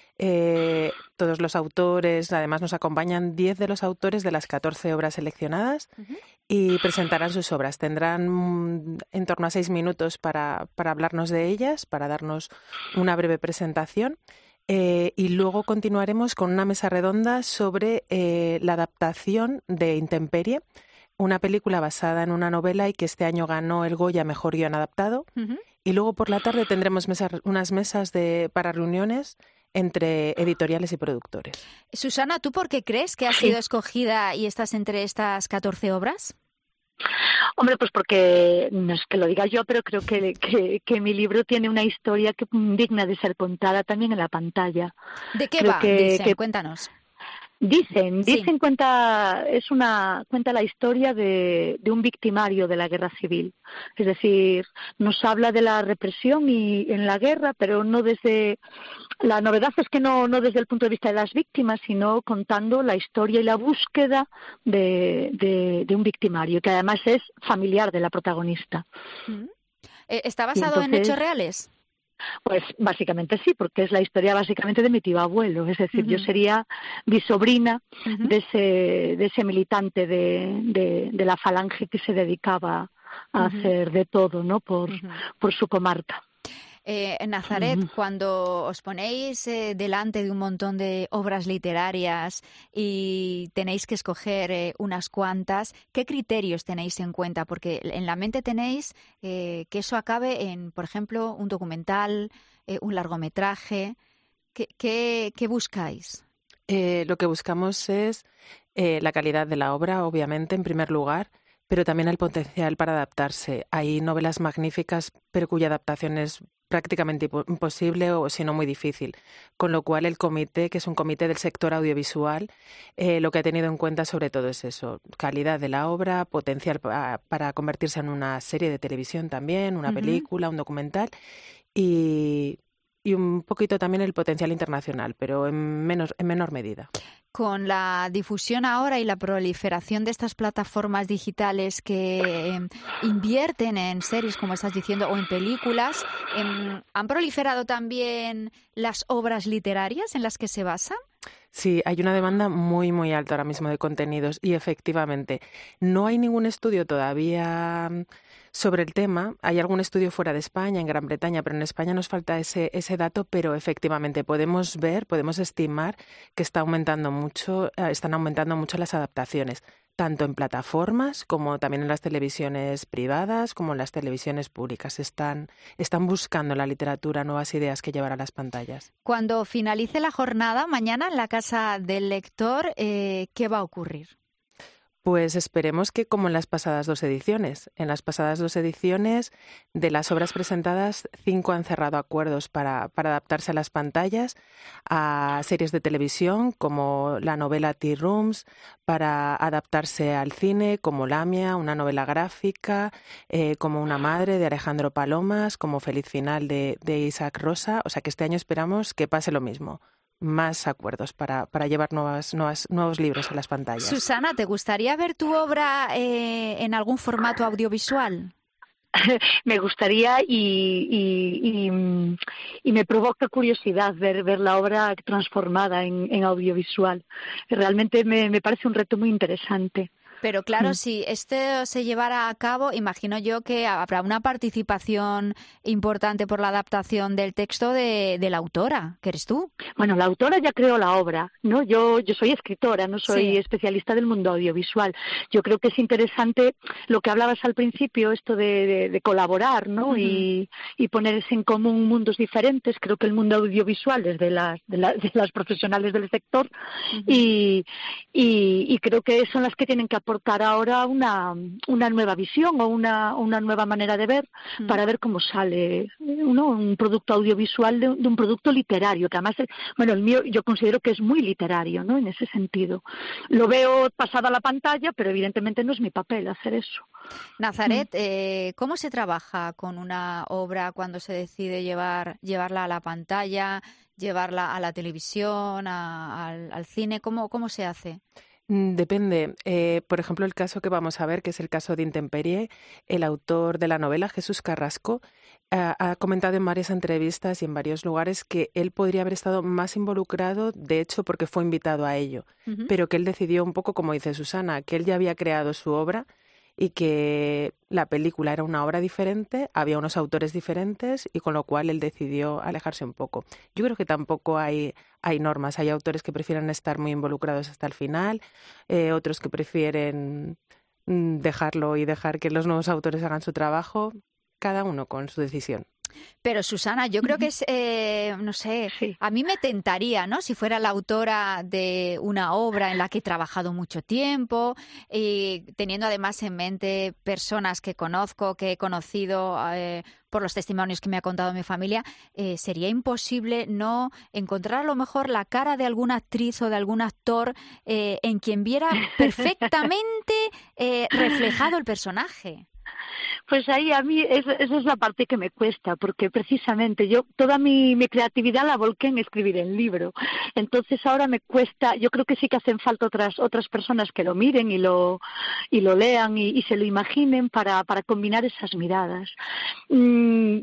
Eh, todos los autores, además nos acompañan diez de los autores de las catorce obras seleccionadas uh-huh. y presentarán sus obras. Tendrán mm, en torno a seis minutos para, para hablarnos de ellas, para darnos una breve presentación. Eh, y luego continuaremos con una mesa redonda sobre eh, la adaptación de Intemperie, una película basada en una novela y que este año ganó el Goya Mejor Guión Adaptado. Uh-huh. Y luego por la tarde tendremos mesas, unas mesas de, para reuniones entre editoriales y productores. Susana, ¿tú por qué crees que has Sí. sido escogida y estás entre estas catorce obras? Hombre, pues porque no es que lo diga yo, pero creo que, que, que mi libro tiene una historia que, digna de ser contada también en la pantalla. ¿De qué Creo va? que- Dicen, que- cuéntanos. Dicen, Sí. dicen cuenta, es una, cuenta la historia de, de un victimario de la guerra civil. Es decir, nos habla de la represión y en la guerra, pero no desde, la novedad es que no, no desde el punto de vista de las víctimas, sino contando la historia y la búsqueda de, de, de un victimario, que además es familiar de la protagonista. Mm. Eh, ¿Está Y basado en entonces- hechos reales? Pues básicamente sí, porque es la historia básicamente de mi tío abuelo, es decir, Ujú. yo sería bisobrina Ujú. de ese de ese militante de, de, de la falange que se dedicaba a Ujú. hacer de todo, ¿no? Por, Ujú. por su comarca. Eh, en Nazaret, Ujú. cuando os ponéis eh, delante de un montón de obras literarias y tenéis que escoger eh, unas cuantas, ¿qué criterios tenéis en cuenta? Porque en la mente tenéis eh, que eso acabe en, por ejemplo, un documental, eh, un largometraje. ¿Qué, qué, qué buscáis? Eh, lo que buscamos es eh, la calidad de la obra, obviamente, en primer lugar, pero también el potencial para adaptarse. Hay novelas magníficas, pero cuya adaptación es prácticamente impo- imposible o si no muy difícil. Con lo cual el comité, que es un comité del sector audiovisual, eh, lo que ha tenido en cuenta sobre todo es eso, calidad de la obra, potencial pa- para convertirse en una serie de televisión también, una Ujú. película, un documental y, y un poquito también el potencial internacional, pero en, menos, en menor medida. Con la difusión ahora y la proliferación de estas plataformas digitales que eh, invierten en series, como estás diciendo, o en películas, em, ¿han proliferado también las obras literarias en las que se basan? Sí, hay una demanda muy, muy alta ahora mismo de contenidos y efectivamente no hay ningún estudio todavía mm, sobre el tema. Hay algún estudio fuera de España, en Gran Bretaña, pero en España nos falta ese, ese dato, pero efectivamente podemos ver, podemos estimar que está aumentando mucho, eh, están aumentando mucho las adaptaciones, tanto en plataformas como también en las televisiones privadas, como en las televisiones públicas. Están, están buscando en la literatura nuevas ideas que llevar a las pantallas. Cuando finalice la jornada, mañana en la Casa del Lector, eh, ¿qué va a ocurrir? Pues esperemos que como en las pasadas dos ediciones. En las pasadas dos ediciones, de las obras presentadas, cinco han cerrado acuerdos para, para adaptarse a las pantallas, a series de televisión como la novela Tea Rooms, para adaptarse al cine como Lamia, una novela gráfica, eh, como Una madre de Alejandro Palomas, como Feliz final de, de Isaac Rosa. O sea que este año esperamos que pase lo mismo. más acuerdos para, para llevar nuevas, nuevas, nuevos libros a las pantallas. Susana, ¿te gustaría ver tu obra eh, en algún formato audiovisual? Me gustaría y, y, y, y me provoca curiosidad ver, ver la obra transformada en, en audiovisual. Realmente me, me parece un reto muy interesante. Pero claro, Mm. si esto se llevara a cabo, imagino yo que habrá una participación importante por la adaptación del texto de, de la autora, que eres tú. Bueno, la autora ya creó la obra, ¿no? Yo, yo soy escritora, no soy Sí. especialista del mundo audiovisual. Yo creo que es interesante lo que hablabas al principio, esto de, de, de colaborar, ¿no? Ujú. y, y ponerse en común mundos diferentes. Creo que el mundo audiovisual es de las, de, la- de las profesionales del sector y, y, y creo que son las que tienen que aportar ahora una, una nueva visión o una, una nueva manera de ver Mm. para ver cómo sale, ¿no? Un producto audiovisual de, de un producto literario, que además, bueno, el mío yo considero que es muy literario, ¿no? En ese sentido. Lo veo pasado a la pantalla, pero evidentemente no es mi papel hacer eso. Nazaret, eh, ¿cómo se trabaja con una obra cuando se decide llevar llevarla a la pantalla, llevarla a la televisión, a- al, al cine? ¿Cómo, cómo se hace? Mm, Depende. Eh, por ejemplo, el caso que vamos a ver, que es el caso de Intemperie, el autor de la novela, Jesús Carrasco, ha, ha comentado en varias entrevistas y en varios lugares que él podría haber estado más involucrado, de hecho, porque fue invitado a ello, Ujú. pero que él decidió un poco, como dice Susana, que él ya había creado su obra y que la película era una obra diferente, había unos autores diferentes y con lo cual él decidió alejarse un poco. Yo creo que tampoco hay, hay normas, hay autores que prefieren estar muy involucrados hasta el final, eh, otros que prefieren mm, dejarlo y dejar que los nuevos autores hagan su trabajo, cada uno con su decisión. Pero Susana, yo creo que es, eh, no sé, a mí me tentaría, ¿no? Si fuera la autora de una obra en la que he trabajado mucho tiempo y teniendo además en mente personas que conozco, que he conocido eh, por los testimonios que me ha contado mi familia, eh, sería imposible no encontrar a lo mejor la cara de alguna actriz o de algún actor eh, en quien viera perfectamente eh, reflejado el personaje. Pues ahí a mí es- esa es la parte que me cuesta, porque precisamente yo toda mi, mi creatividad la volqué en escribir el libro. Entonces ahora me cuesta, yo creo que sí que hacen falta otras otras personas que lo miren y lo y lo lean y, y se lo imaginen para, para combinar esas miradas. Mm,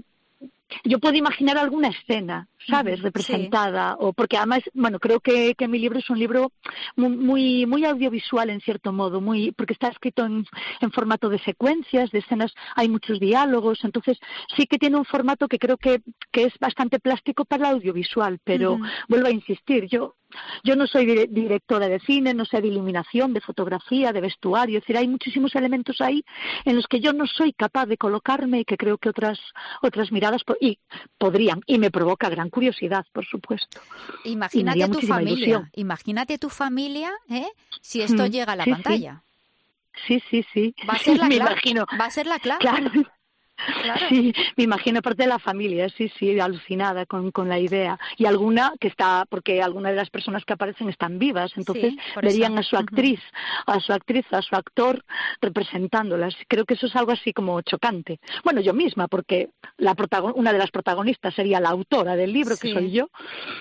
yo puedo imaginar alguna escena, ¿sabes?, Ujú, representada, o porque además, bueno, creo que, que mi libro es un libro muy, muy muy audiovisual en cierto modo, muy porque está escrito en, en formato de secuencias, de escenas, hay muchos diálogos, entonces sí que tiene un formato que creo que, que es bastante plástico para el audiovisual, pero Ujú. vuelvo a insistir, yo yo no soy dire- directora de cine, no sé de iluminación, de fotografía, de vestuario, es decir, hay muchísimos elementos ahí en los que yo no soy capaz de colocarme y que creo que otras otras miradas po- y podrían, y me provoca gran curiosidad, por supuesto. Y me Imagínate haría tu muchísima familia, ilusión. imagínate tu familia, ¿eh? Si esto Mm, llega a la sí, sí. pantalla. Sí, sí, sí. Va a ser la me clave. imagino. Va a ser la clave. Claro. Claro. Sí, me imagino parte de la familia, sí, sí, alucinada con, con la idea. Y alguna que está, porque algunas de las personas que aparecen están vivas, entonces Sí, por verían eso. a su Ujú. actriz, a su actriz, a su actor representándolas. Creo que eso es algo así como chocante. Bueno, yo misma, porque la protagon- una de las protagonistas sería la autora del libro, Sí. que soy yo.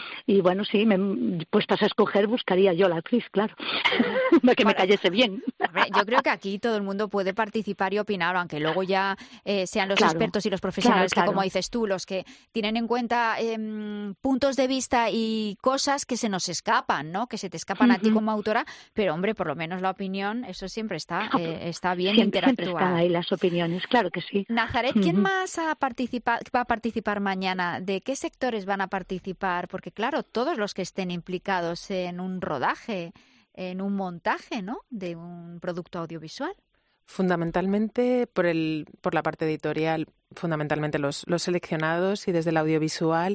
Y bueno, sí, me, puestas a escoger, buscaría yo la actriz, claro, para que me cayese bien. Hombre, yo creo que aquí todo el mundo puede participar y opinar, aunque luego ya eh, sean los Claro, expertos y los profesionales claro, que, como claro. dices tú, los que tienen en cuenta em, puntos de vista y cosas que se nos escapan, ¿no? Que se te escapan a ti Ujú. como autora, pero hombre, por lo menos la opinión, eso siempre está, eh, está bien Siempre, siempre interactuar. están ahí las opiniones, claro que sí. Nazaret, ¿quién Ujú. más ha participado, va a participar mañana? ¿De qué sectores van a participar? Porque claro, todos los que estén implicados en un rodaje, en un montaje, ¿no?, de un producto audiovisual. Fundamentalmente por el por la parte editorial, fundamentalmente los, los seleccionados, y desde el audiovisual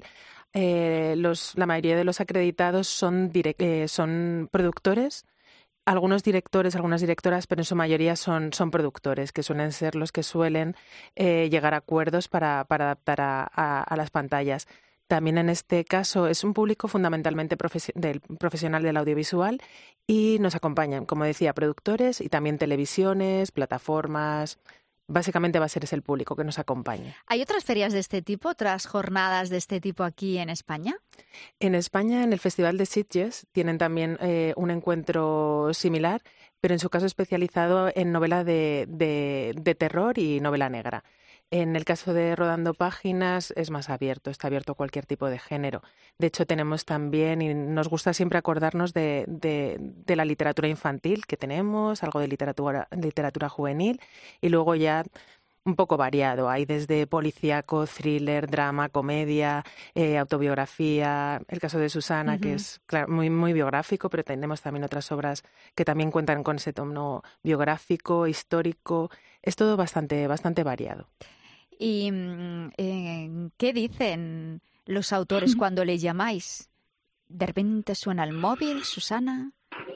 eh, los, la mayoría de los acreditados son, direc- eh, son productores, algunos directores, algunas directoras, pero en su mayoría son, son productores, que suelen ser los que suelen eh, llegar a acuerdos para, para adaptar a, a, a las pantallas. También en este caso es un público fundamentalmente profesi- del, profesional del audiovisual y nos acompañan, como decía, productores y también televisiones, plataformas, básicamente va a ser ese el público que nos acompañe. ¿Hay otras ferias de este tipo, otras jornadas de este tipo aquí en España? En España, en el Festival de Sitges, tienen también eh, un encuentro similar, pero en su caso especializado en novela de, de, de terror y novela negra. En el caso de Rodando Páginas es más abierto, está abierto a cualquier tipo de género. De hecho, tenemos también, y nos gusta siempre acordarnos de, de, de la literatura infantil que tenemos, algo de literatura, literatura juvenil, y luego ya un poco variado. Hay desde policíaco, thriller, drama, comedia, eh, autobiografía. El caso de Susana, uh-huh. que es claro, muy, muy biográfico, pero tenemos también otras obras que también cuentan con ese tono biográfico, histórico. Es todo bastante, bastante variado. ¿Y eh, qué dicen los autores cuando les llamáis? De repente suena el móvil, Susana...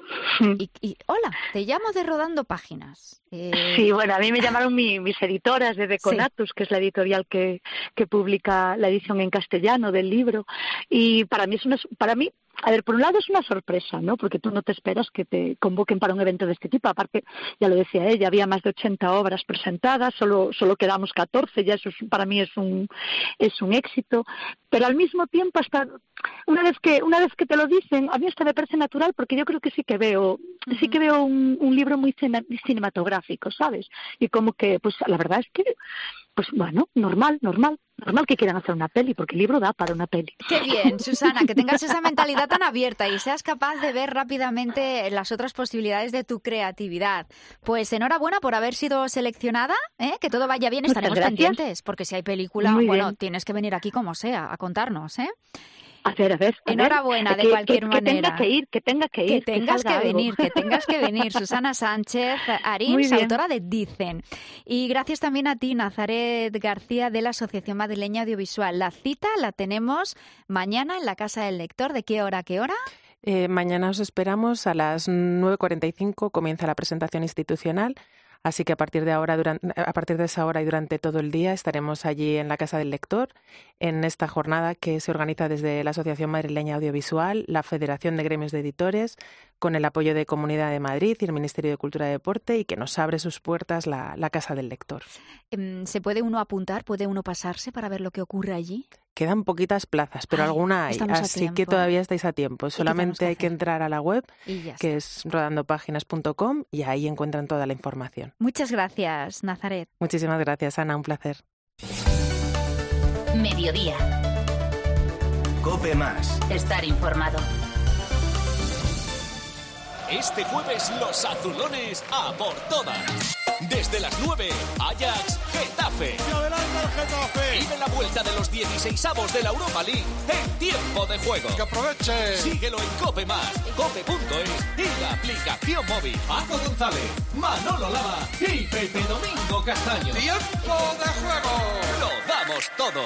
Y, y hola, te llamo de Rodando Páginas. Eh... Sí, bueno, a mí me llamaron mi, mis editoras de Deconatus, sí. que es la editorial que, que publica la edición en castellano del libro. Y para mí es una, para mí, a ver, por un lado es una sorpresa, ¿no? Porque tú no te esperas que te convoquen para un evento de este tipo. Aparte, ya lo decía ella, había más de ochenta obras presentadas, solo solo quedamos catorce, ya eso es, para mí es un es un éxito. Pero al mismo tiempo, hasta una vez que una vez que te lo dicen, a mí hasta me parece natural, porque yo creo que sí que veo uh-huh. sí que veo un, un libro muy cinematográfico, ¿sabes? Y como que, pues la verdad es que, pues bueno, normal, normal. Normal que quieran hacer una peli, porque el libro da para una peli. Qué bien, Susana, que tengas esa mentalidad tan abierta y seas capaz de ver rápidamente las otras posibilidades de tu creatividad. Pues enhorabuena por haber sido seleccionada, ¿eh? Que todo vaya bien, estaremos pendientes, porque si hay película, Muy bueno, bien. Tienes que venir aquí como sea, a contarnos, ¿eh? A ver, a ver. A Enhorabuena, ver, de que, cualquier que, manera. Que tenga que ir, que tenga que ir. Que tengas que, que venir, que tengas que venir. Susana Sánchez Arins, autora de Dicen. Y gracias también a ti, Nazaret García, de la Asociación Madrileña Audiovisual. La cita la tenemos mañana en la Casa del Lector. ¿De qué hora a qué hora? Eh, mañana os esperamos a las nueve cuarenta y cinco, comienza la presentación institucional. Así que a partir de ahora, durante, a partir de esa hora y durante todo el día estaremos allí en la Casa del Lector, en esta jornada que se organiza desde la Asociación Madrileña Audiovisual, la Federación de Gremios de Editores, con el apoyo de Comunidad de Madrid y el Ministerio de Cultura y Deporte, y que nos abre sus puertas la, la Casa del Lector. ¿Se puede uno apuntar, puede uno pasarse para ver lo que ocurre allí? Quedan poquitas plazas, pero Ay, alguna hay, así que todavía estáis a tiempo. Solamente hay que entrar a la web, que es rodando páginas punto com, y ahí encuentran toda la información. Muchas gracias, Nazaret. Muchísimas gracias, Ana, un placer. Mediodía. COPE más. Estar informado. Este jueves los azulones a por todas. Desde las nueve, Ajax Getafe. ¡Se adelanta el Getafe! Vive la vuelta de los dieciseisavos de la Europa League en tiempo de juego. ¡Que aproveche! Síguelo en COPE más, cope punto es y la aplicación móvil. Paco González, Manolo Lava y Pepe Domingo Castaño. ¡Tiempo de juego! ¡Lo damos todo!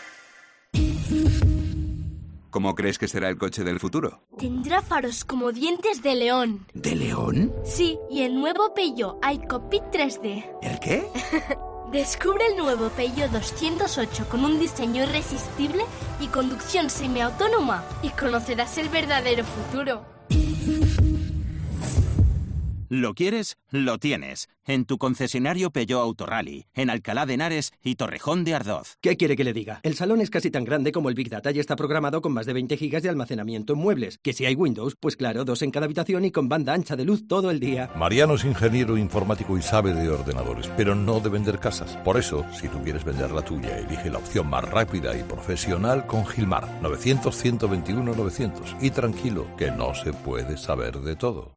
¿Cómo crees que será el coche del futuro? Tendrá faros como dientes de león. ¿De león? Sí, y el nuevo Peugeot iCockpit tres D. ¿El qué? Descubre el nuevo Peugeot doscientos ocho con un diseño irresistible y conducción semiautónoma. Y conocerás el verdadero futuro. ¿Lo quieres? Lo tienes. En tu concesionario Peugeot Autorally, en Alcalá de Henares y Torrejón de Ardoz. ¿Qué quiere que le diga? El salón es casi tan grande como el Big Data y está programado con más de veinte gigas de almacenamiento en muebles. Que si hay Windows, pues claro, dos en cada habitación y con banda ancha de luz todo el día. Mariano es ingeniero informático y sabe de ordenadores, pero no de vender casas. Por eso, si tú quieres vender la tuya, elige la opción más rápida y profesional con Gilmar. novecientos, ciento veintiuno, novecientos. Y tranquilo, que no se puede saber de todo.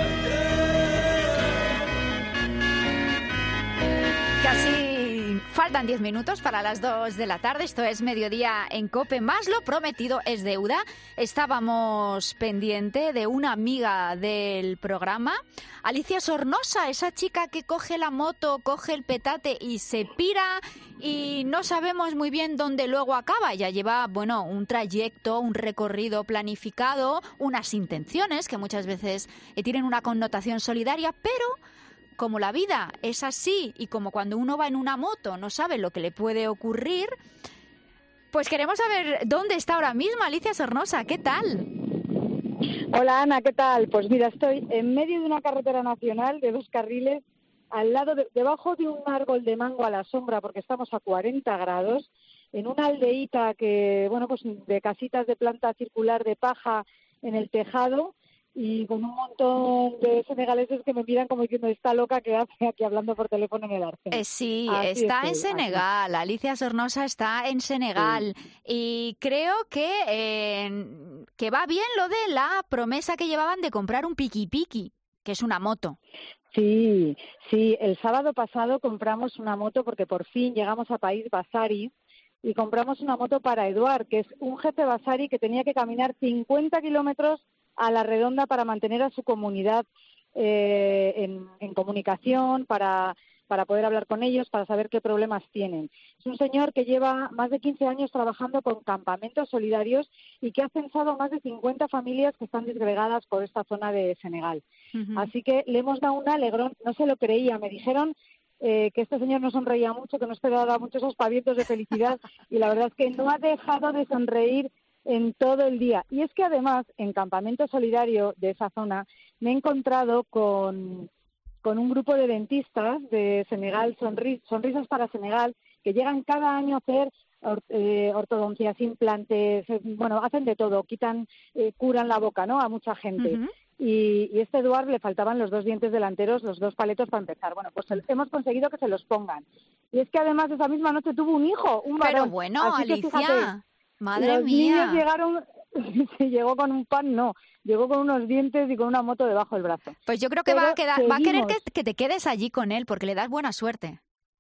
Casi falta Faltan diez minutos para las dos de la tarde. Esto es Mediodía en COPE. Más lo prometido es deuda. Estábamos pendiente de una amiga del programa, Alicia Sornosa, esa chica que coge la moto, coge el petate y se pira y no sabemos muy bien dónde luego acaba. Ella lleva, bueno, un trayecto, un recorrido planificado, unas intenciones que muchas veces tienen una connotación solidaria, pero como la vida es así y como cuando uno va en una moto no sabe lo que le puede ocurrir, pues queremos saber dónde está ahora mismo Alicia Sornosa. ¿Qué tal? Hola Ana, ¿qué tal? Pues mira, estoy en medio de una carretera nacional de dos carriles, al lado de, debajo de un árbol de mango a la sombra, porque estamos a cuarenta grados, en una aldeíta que, bueno, pues de casitas de planta circular de paja en el tejado, y con un montón de senegaleses que me miran como diciendo, está loca, que hace aquí hablando por teléfono en el Arcén. Eh, sí, Así está estoy, en Senegal, así. Alicia Sornosa está en Senegal, sí. Y creo que, eh, que va bien lo de la promesa que llevaban de comprar un piqui piqui, que es una moto. Sí, sí, el sábado pasado compramos una moto porque por fin llegamos a País Basari y compramos una moto para Eduard, que es un jefe basari que tenía que caminar cincuenta kilómetros a la redonda para mantener a su comunidad eh, en, en comunicación, para, para poder hablar con ellos, para saber qué problemas tienen. Es un señor que lleva más de quince años trabajando con campamentos solidarios y que ha censado más de cincuenta familias que están disgregadas por esta zona de Senegal. Uh-huh. Así que le hemos dado un alegrón, no se lo creía, me dijeron eh, que este señor no sonreía mucho, que no esperaba muchos aspavientos de felicidad y la verdad es que no ha dejado de sonreír en todo el día. Y es que además, en Campamento Solidario de esa zona, me he encontrado con, con un grupo de dentistas de Senegal, Sonris, Sonrisas para Senegal, que llegan cada año a hacer or, eh, ortodoncias, implantes, eh, bueno, hacen de todo, quitan, eh, curan la boca, ¿no?, a mucha gente. Uh-huh. Y, y este Eduard le faltaban los dos dientes delanteros, los dos paletos para empezar. Bueno, pues el, hemos conseguido que se los pongan. Y es que además esa misma noche tuvo un hijo, un varón. Pero bueno, Así Alicia... que, fíjate, Madre los mía. niños llegaron, se llegó con un pan, no, llegó con unos dientes y con una moto debajo del brazo. Pues yo creo que va a, quedar, va a querer que, que te quedes allí con él, porque le das buena suerte.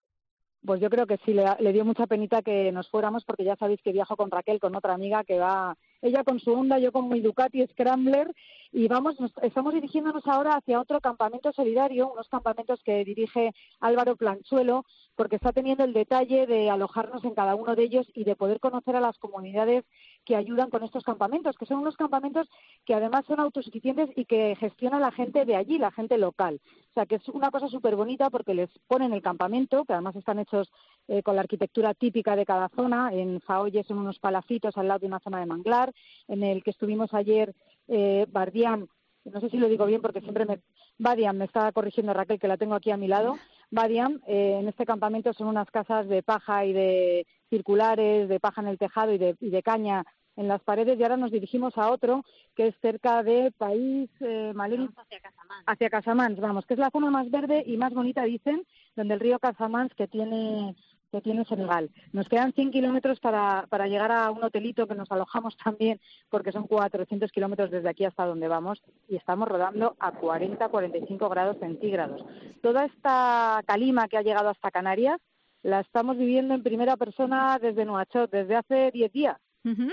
Pues yo creo que sí, le, le dio mucha penita que nos fuéramos, porque ya sabéis que viajo con Raquel, con otra amiga que va, ella con su Honda, yo con mi Ducati Scrambler, y vamos, nos, estamos dirigiéndonos ahora hacia otro campamento solidario, unos campamentos que dirige Álvaro Planchuelo, porque está teniendo el detalle de alojarnos en cada uno de ellos y de poder conocer a las comunidades que ayudan con estos campamentos, que son unos campamentos que además son autosuficientes y que gestiona la gente de allí, la gente local. O sea, que es una cosa súper bonita porque les ponen el campamento, que además están hechos eh, con la arquitectura típica de cada zona. En Faoye son unos palafitos al lado de una zona de manglar. En el que estuvimos ayer, eh, Bardián, no sé si lo digo bien porque siempre me... Badiam, me está corrigiendo Raquel, que la tengo aquí a mi lado. Badiam, eh, en este campamento son unas casas de paja y de circulares, de paja en el tejado y de, y de caña en las paredes, y ahora nos dirigimos a otro que es cerca de País eh, Malén, hacia Casamance. hacia Casamance, vamos, que es la zona más verde y más bonita, dicen, donde el río Casamance que tiene que tiene Senegal. Nos quedan cien kilómetros para, para llegar a un hotelito que nos alojamos también, porque son cuatrocientos kilómetros desde aquí hasta donde vamos, y estamos rodando a cuarenta a cuarenta y cinco grados centígrados. Toda esta calima que ha llegado hasta Canarias la estamos viviendo en primera persona desde Nuachot, desde hace diez días. Uh-huh.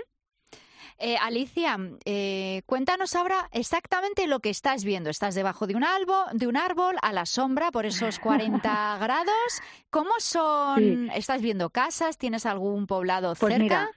Eh, Alicia, eh, cuéntanos ahora exactamente lo que estás viendo. Estás debajo de un árbol, de un árbol a la sombra por esos cuarenta grados. ¿Cómo son? Sí. ¿Estás viendo casas? ¿Tienes algún poblado pues cerca? Mira,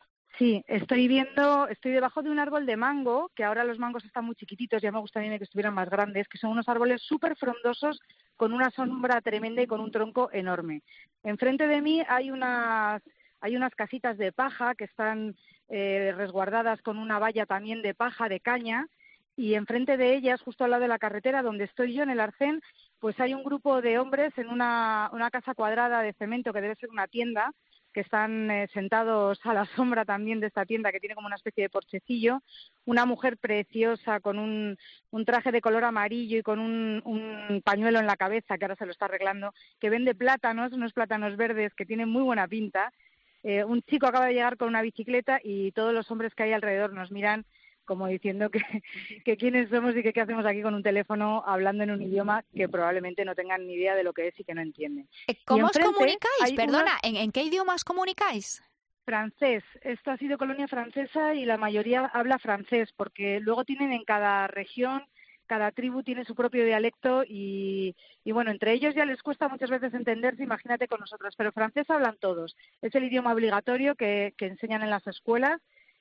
sí, estoy viendo, estoy debajo de un árbol de mango, que ahora los mangos están muy chiquititos, ya me gustaría que estuvieran más grandes, que son unos árboles súper frondosos con una sombra tremenda y con un tronco enorme. Enfrente de mí hay unas... Hay unas casitas de paja que están eh, resguardadas con una valla también de paja, de caña, y enfrente de ellas, justo al lado de la carretera donde estoy yo, en el Arcén, pues hay un grupo de hombres en una, una casa cuadrada de cemento que debe ser una tienda, que están eh, sentados a la sombra también de esta tienda que tiene como una especie de porchecillo, una mujer preciosa con un, un traje de color amarillo y con un, un pañuelo en la cabeza, que ahora se lo está arreglando, que vende plátanos, unos plátanos verdes que tienen muy buena pinta. Eh, un chico acaba de llegar con una bicicleta y todos los hombres que hay alrededor nos miran como diciendo que, que quiénes somos y que qué hacemos aquí con un teléfono hablando en un idioma que probablemente no tengan ni idea de lo que es y que no entienden. ¿Cómo os comunicáis? Perdona, unos... ¿en, ¿en qué idiomas comunicáis? Francés. Esto ha sido colonia francesa y la mayoría habla francés, porque luego tienen en cada región, cada tribu tiene su propio dialecto y, y bueno, entre ellos ya les cuesta muchas veces entenderse, imagínate con nosotros, pero francés hablan todos. Es el idioma obligatorio que, que enseñan en las escuelas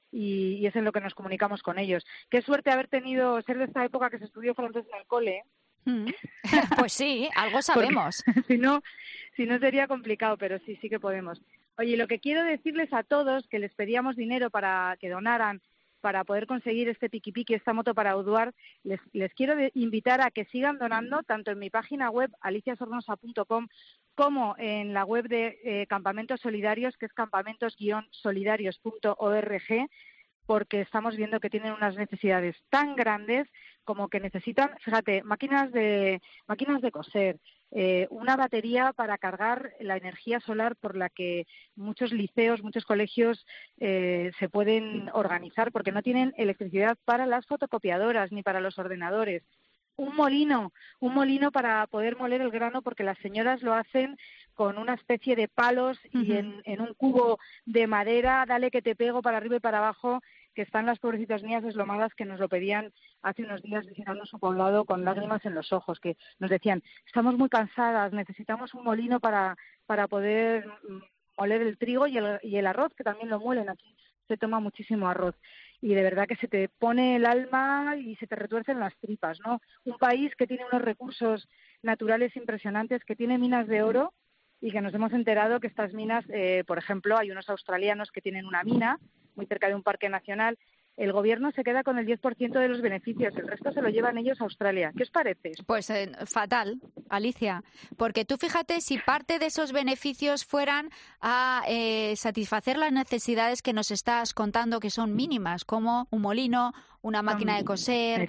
y, y es en lo que nos comunicamos con ellos. Qué suerte haber tenido, ser de esta época que se estudió francés en el cole. Mm. Pues sí, algo sabemos. Porque, si no, si no sería complicado, pero sí, sí que podemos. Oye, lo que quiero decirles a todos, que les pedíamos dinero para que donaran, para poder conseguir este piqui piqui, esta moto para Auduar, les, les quiero de, invitar a que sigan donando, tanto en mi página web, alicia sornosa punto com, como en la web de eh, Campamentos Solidarios, que es campamentos guion solidarios punto org, porque estamos viendo que tienen unas necesidades tan grandes como que necesitan, fíjate, máquinas de máquinas de coser, eh, una batería para cargar la energía solar por la que muchos liceos, muchos colegios eh, se pueden organizar, porque no tienen electricidad para las fotocopiadoras ni para los ordenadores. Un molino, un molino para poder moler el grano, porque las señoras lo hacen con una especie de palos uh-huh. y en, en un cubo de madera, dale que te pego para arriba y para abajo, que están las pobrecitas mías deslomadas que nos lo pedían hace unos días visitando su poblado con lágrimas en los ojos, que nos decían, estamos muy cansadas, necesitamos un molino para, para poder moler el trigo y el, y el arroz, que también lo muelen aquí, se toma muchísimo arroz. Y de verdad que se te pone el alma y se te retuercen las tripas, ¿no? Un país que tiene unos recursos naturales impresionantes, que tiene minas de oro y que nos hemos enterado que estas minas, eh, por ejemplo, hay unos australianos que tienen una mina muy cerca de un parque nacional. El gobierno se queda con el diez por ciento de los beneficios, el resto se lo llevan ellos a Australia. ¿Qué os parece? Pues eh, fatal, Alicia, porque tú fíjate si parte de esos beneficios fueran a eh, satisfacer las necesidades que nos estás contando, que son mínimas, como un molino, una máquina de coser,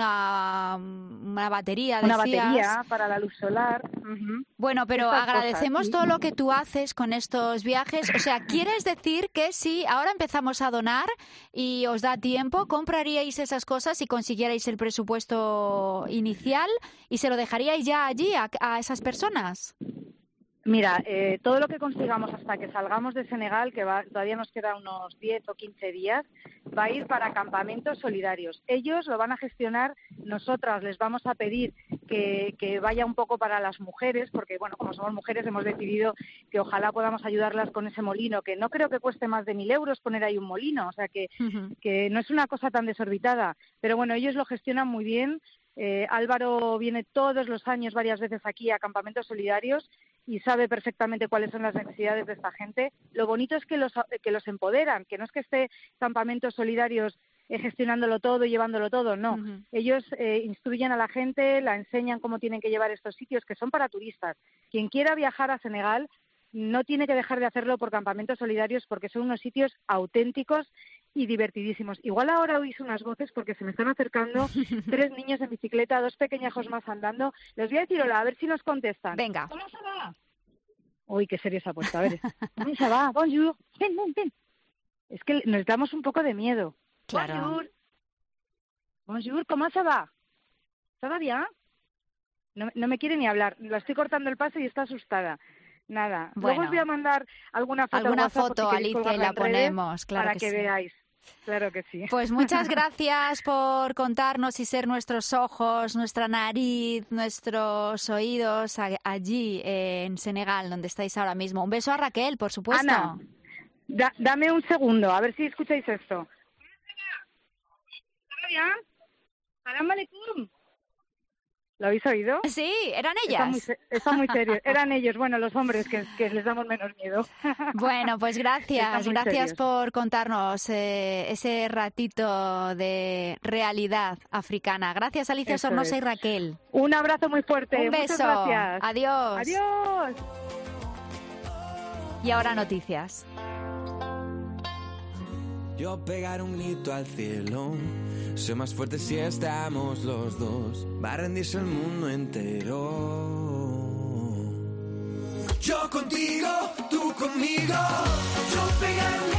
una, una batería, Una decías. batería para la luz solar. Uh-huh. Bueno, pero Estas agradecemos cosas, ¿sí? todo lo que tú haces con estos viajes. O sea, ¿quieres decir que si ahora empezamos a donar y os da tiempo, compraríais esas cosas y consiguierais el presupuesto inicial y se lo dejaríais ya allí a, a esas personas? Mira, eh, todo lo que consigamos hasta que salgamos de Senegal, que va, todavía nos queda unos diez o quince días, va a ir para campamentos solidarios. Ellos lo van a gestionar, nosotras les vamos a pedir que, que vaya un poco para las mujeres, porque bueno, como somos mujeres hemos decidido que ojalá podamos ayudarlas con ese molino, que no creo que cueste más de mil euros poner ahí un molino, o sea que, uh-huh. que no es una cosa tan desorbitada, pero bueno, ellos lo gestionan muy bien. Eh, Álvaro viene todos los años varias veces aquí a campamentos solidarios y sabe perfectamente cuáles son las necesidades de esta gente. Lo bonito es que los, que los empoderan, que no es que esté campamentos solidarios eh, gestionándolo todo y llevándolo todo, no. Uh-huh. Ellos eh, instruyen a la gente, la enseñan cómo tienen que llevar estos sitios, que son para turistas. Quien quiera viajar a Senegal no tiene que dejar de hacerlo por campamentos solidarios, porque son unos sitios auténticos y divertidísimos. Igual ahora oís unas voces porque se me están acercando tres niños en bicicleta, dos pequeñajos más andando. Les voy a decir hola, a ver si nos contestan. Venga. ¿Cómo se va? Uy, qué serio se ha puesto. A ver. ¿Cómo se va? Bonjour. Ven, ven, ven. Es que nos damos un poco de miedo. Claro. Bonjour. Bonjour, ¿cómo se va? ¿Se va bien? No, no me quiere ni hablar. La estoy cortando el paso y está asustada. Nada. Bueno. Luego os voy a mandar alguna foto. Alguna WhatsApp, foto, si Alicia, y la ponemos, claro para que, que sí. veáis. Claro que sí. Pues muchas gracias por contarnos y ser nuestros ojos, nuestra nariz, nuestros oídos a, allí eh, en Senegal, donde estáis ahora mismo. Un beso a Raquel, por supuesto. Ana, da, dame un segundo, a ver si escucháis esto. ¿Está bien? Salam aleikum. ¿Lo habéis oído? Sí, eran ellas. Está muy, está muy serio. Eran ellos, bueno, los hombres que, que les damos menos miedo. Bueno, pues gracias, gracias serios. por contarnos eh, ese ratito de realidad africana. Gracias, Alicia Eso Sornosa es. y Raquel. Un abrazo muy fuerte. Un Muchas beso. gracias. Adiós. Adiós. Y ahora noticias. Yo pegar un grito al cielo, sé más fuerte si estamos los dos, va a rendirse el mundo entero. Yo contigo, tú conmigo, yo pegar un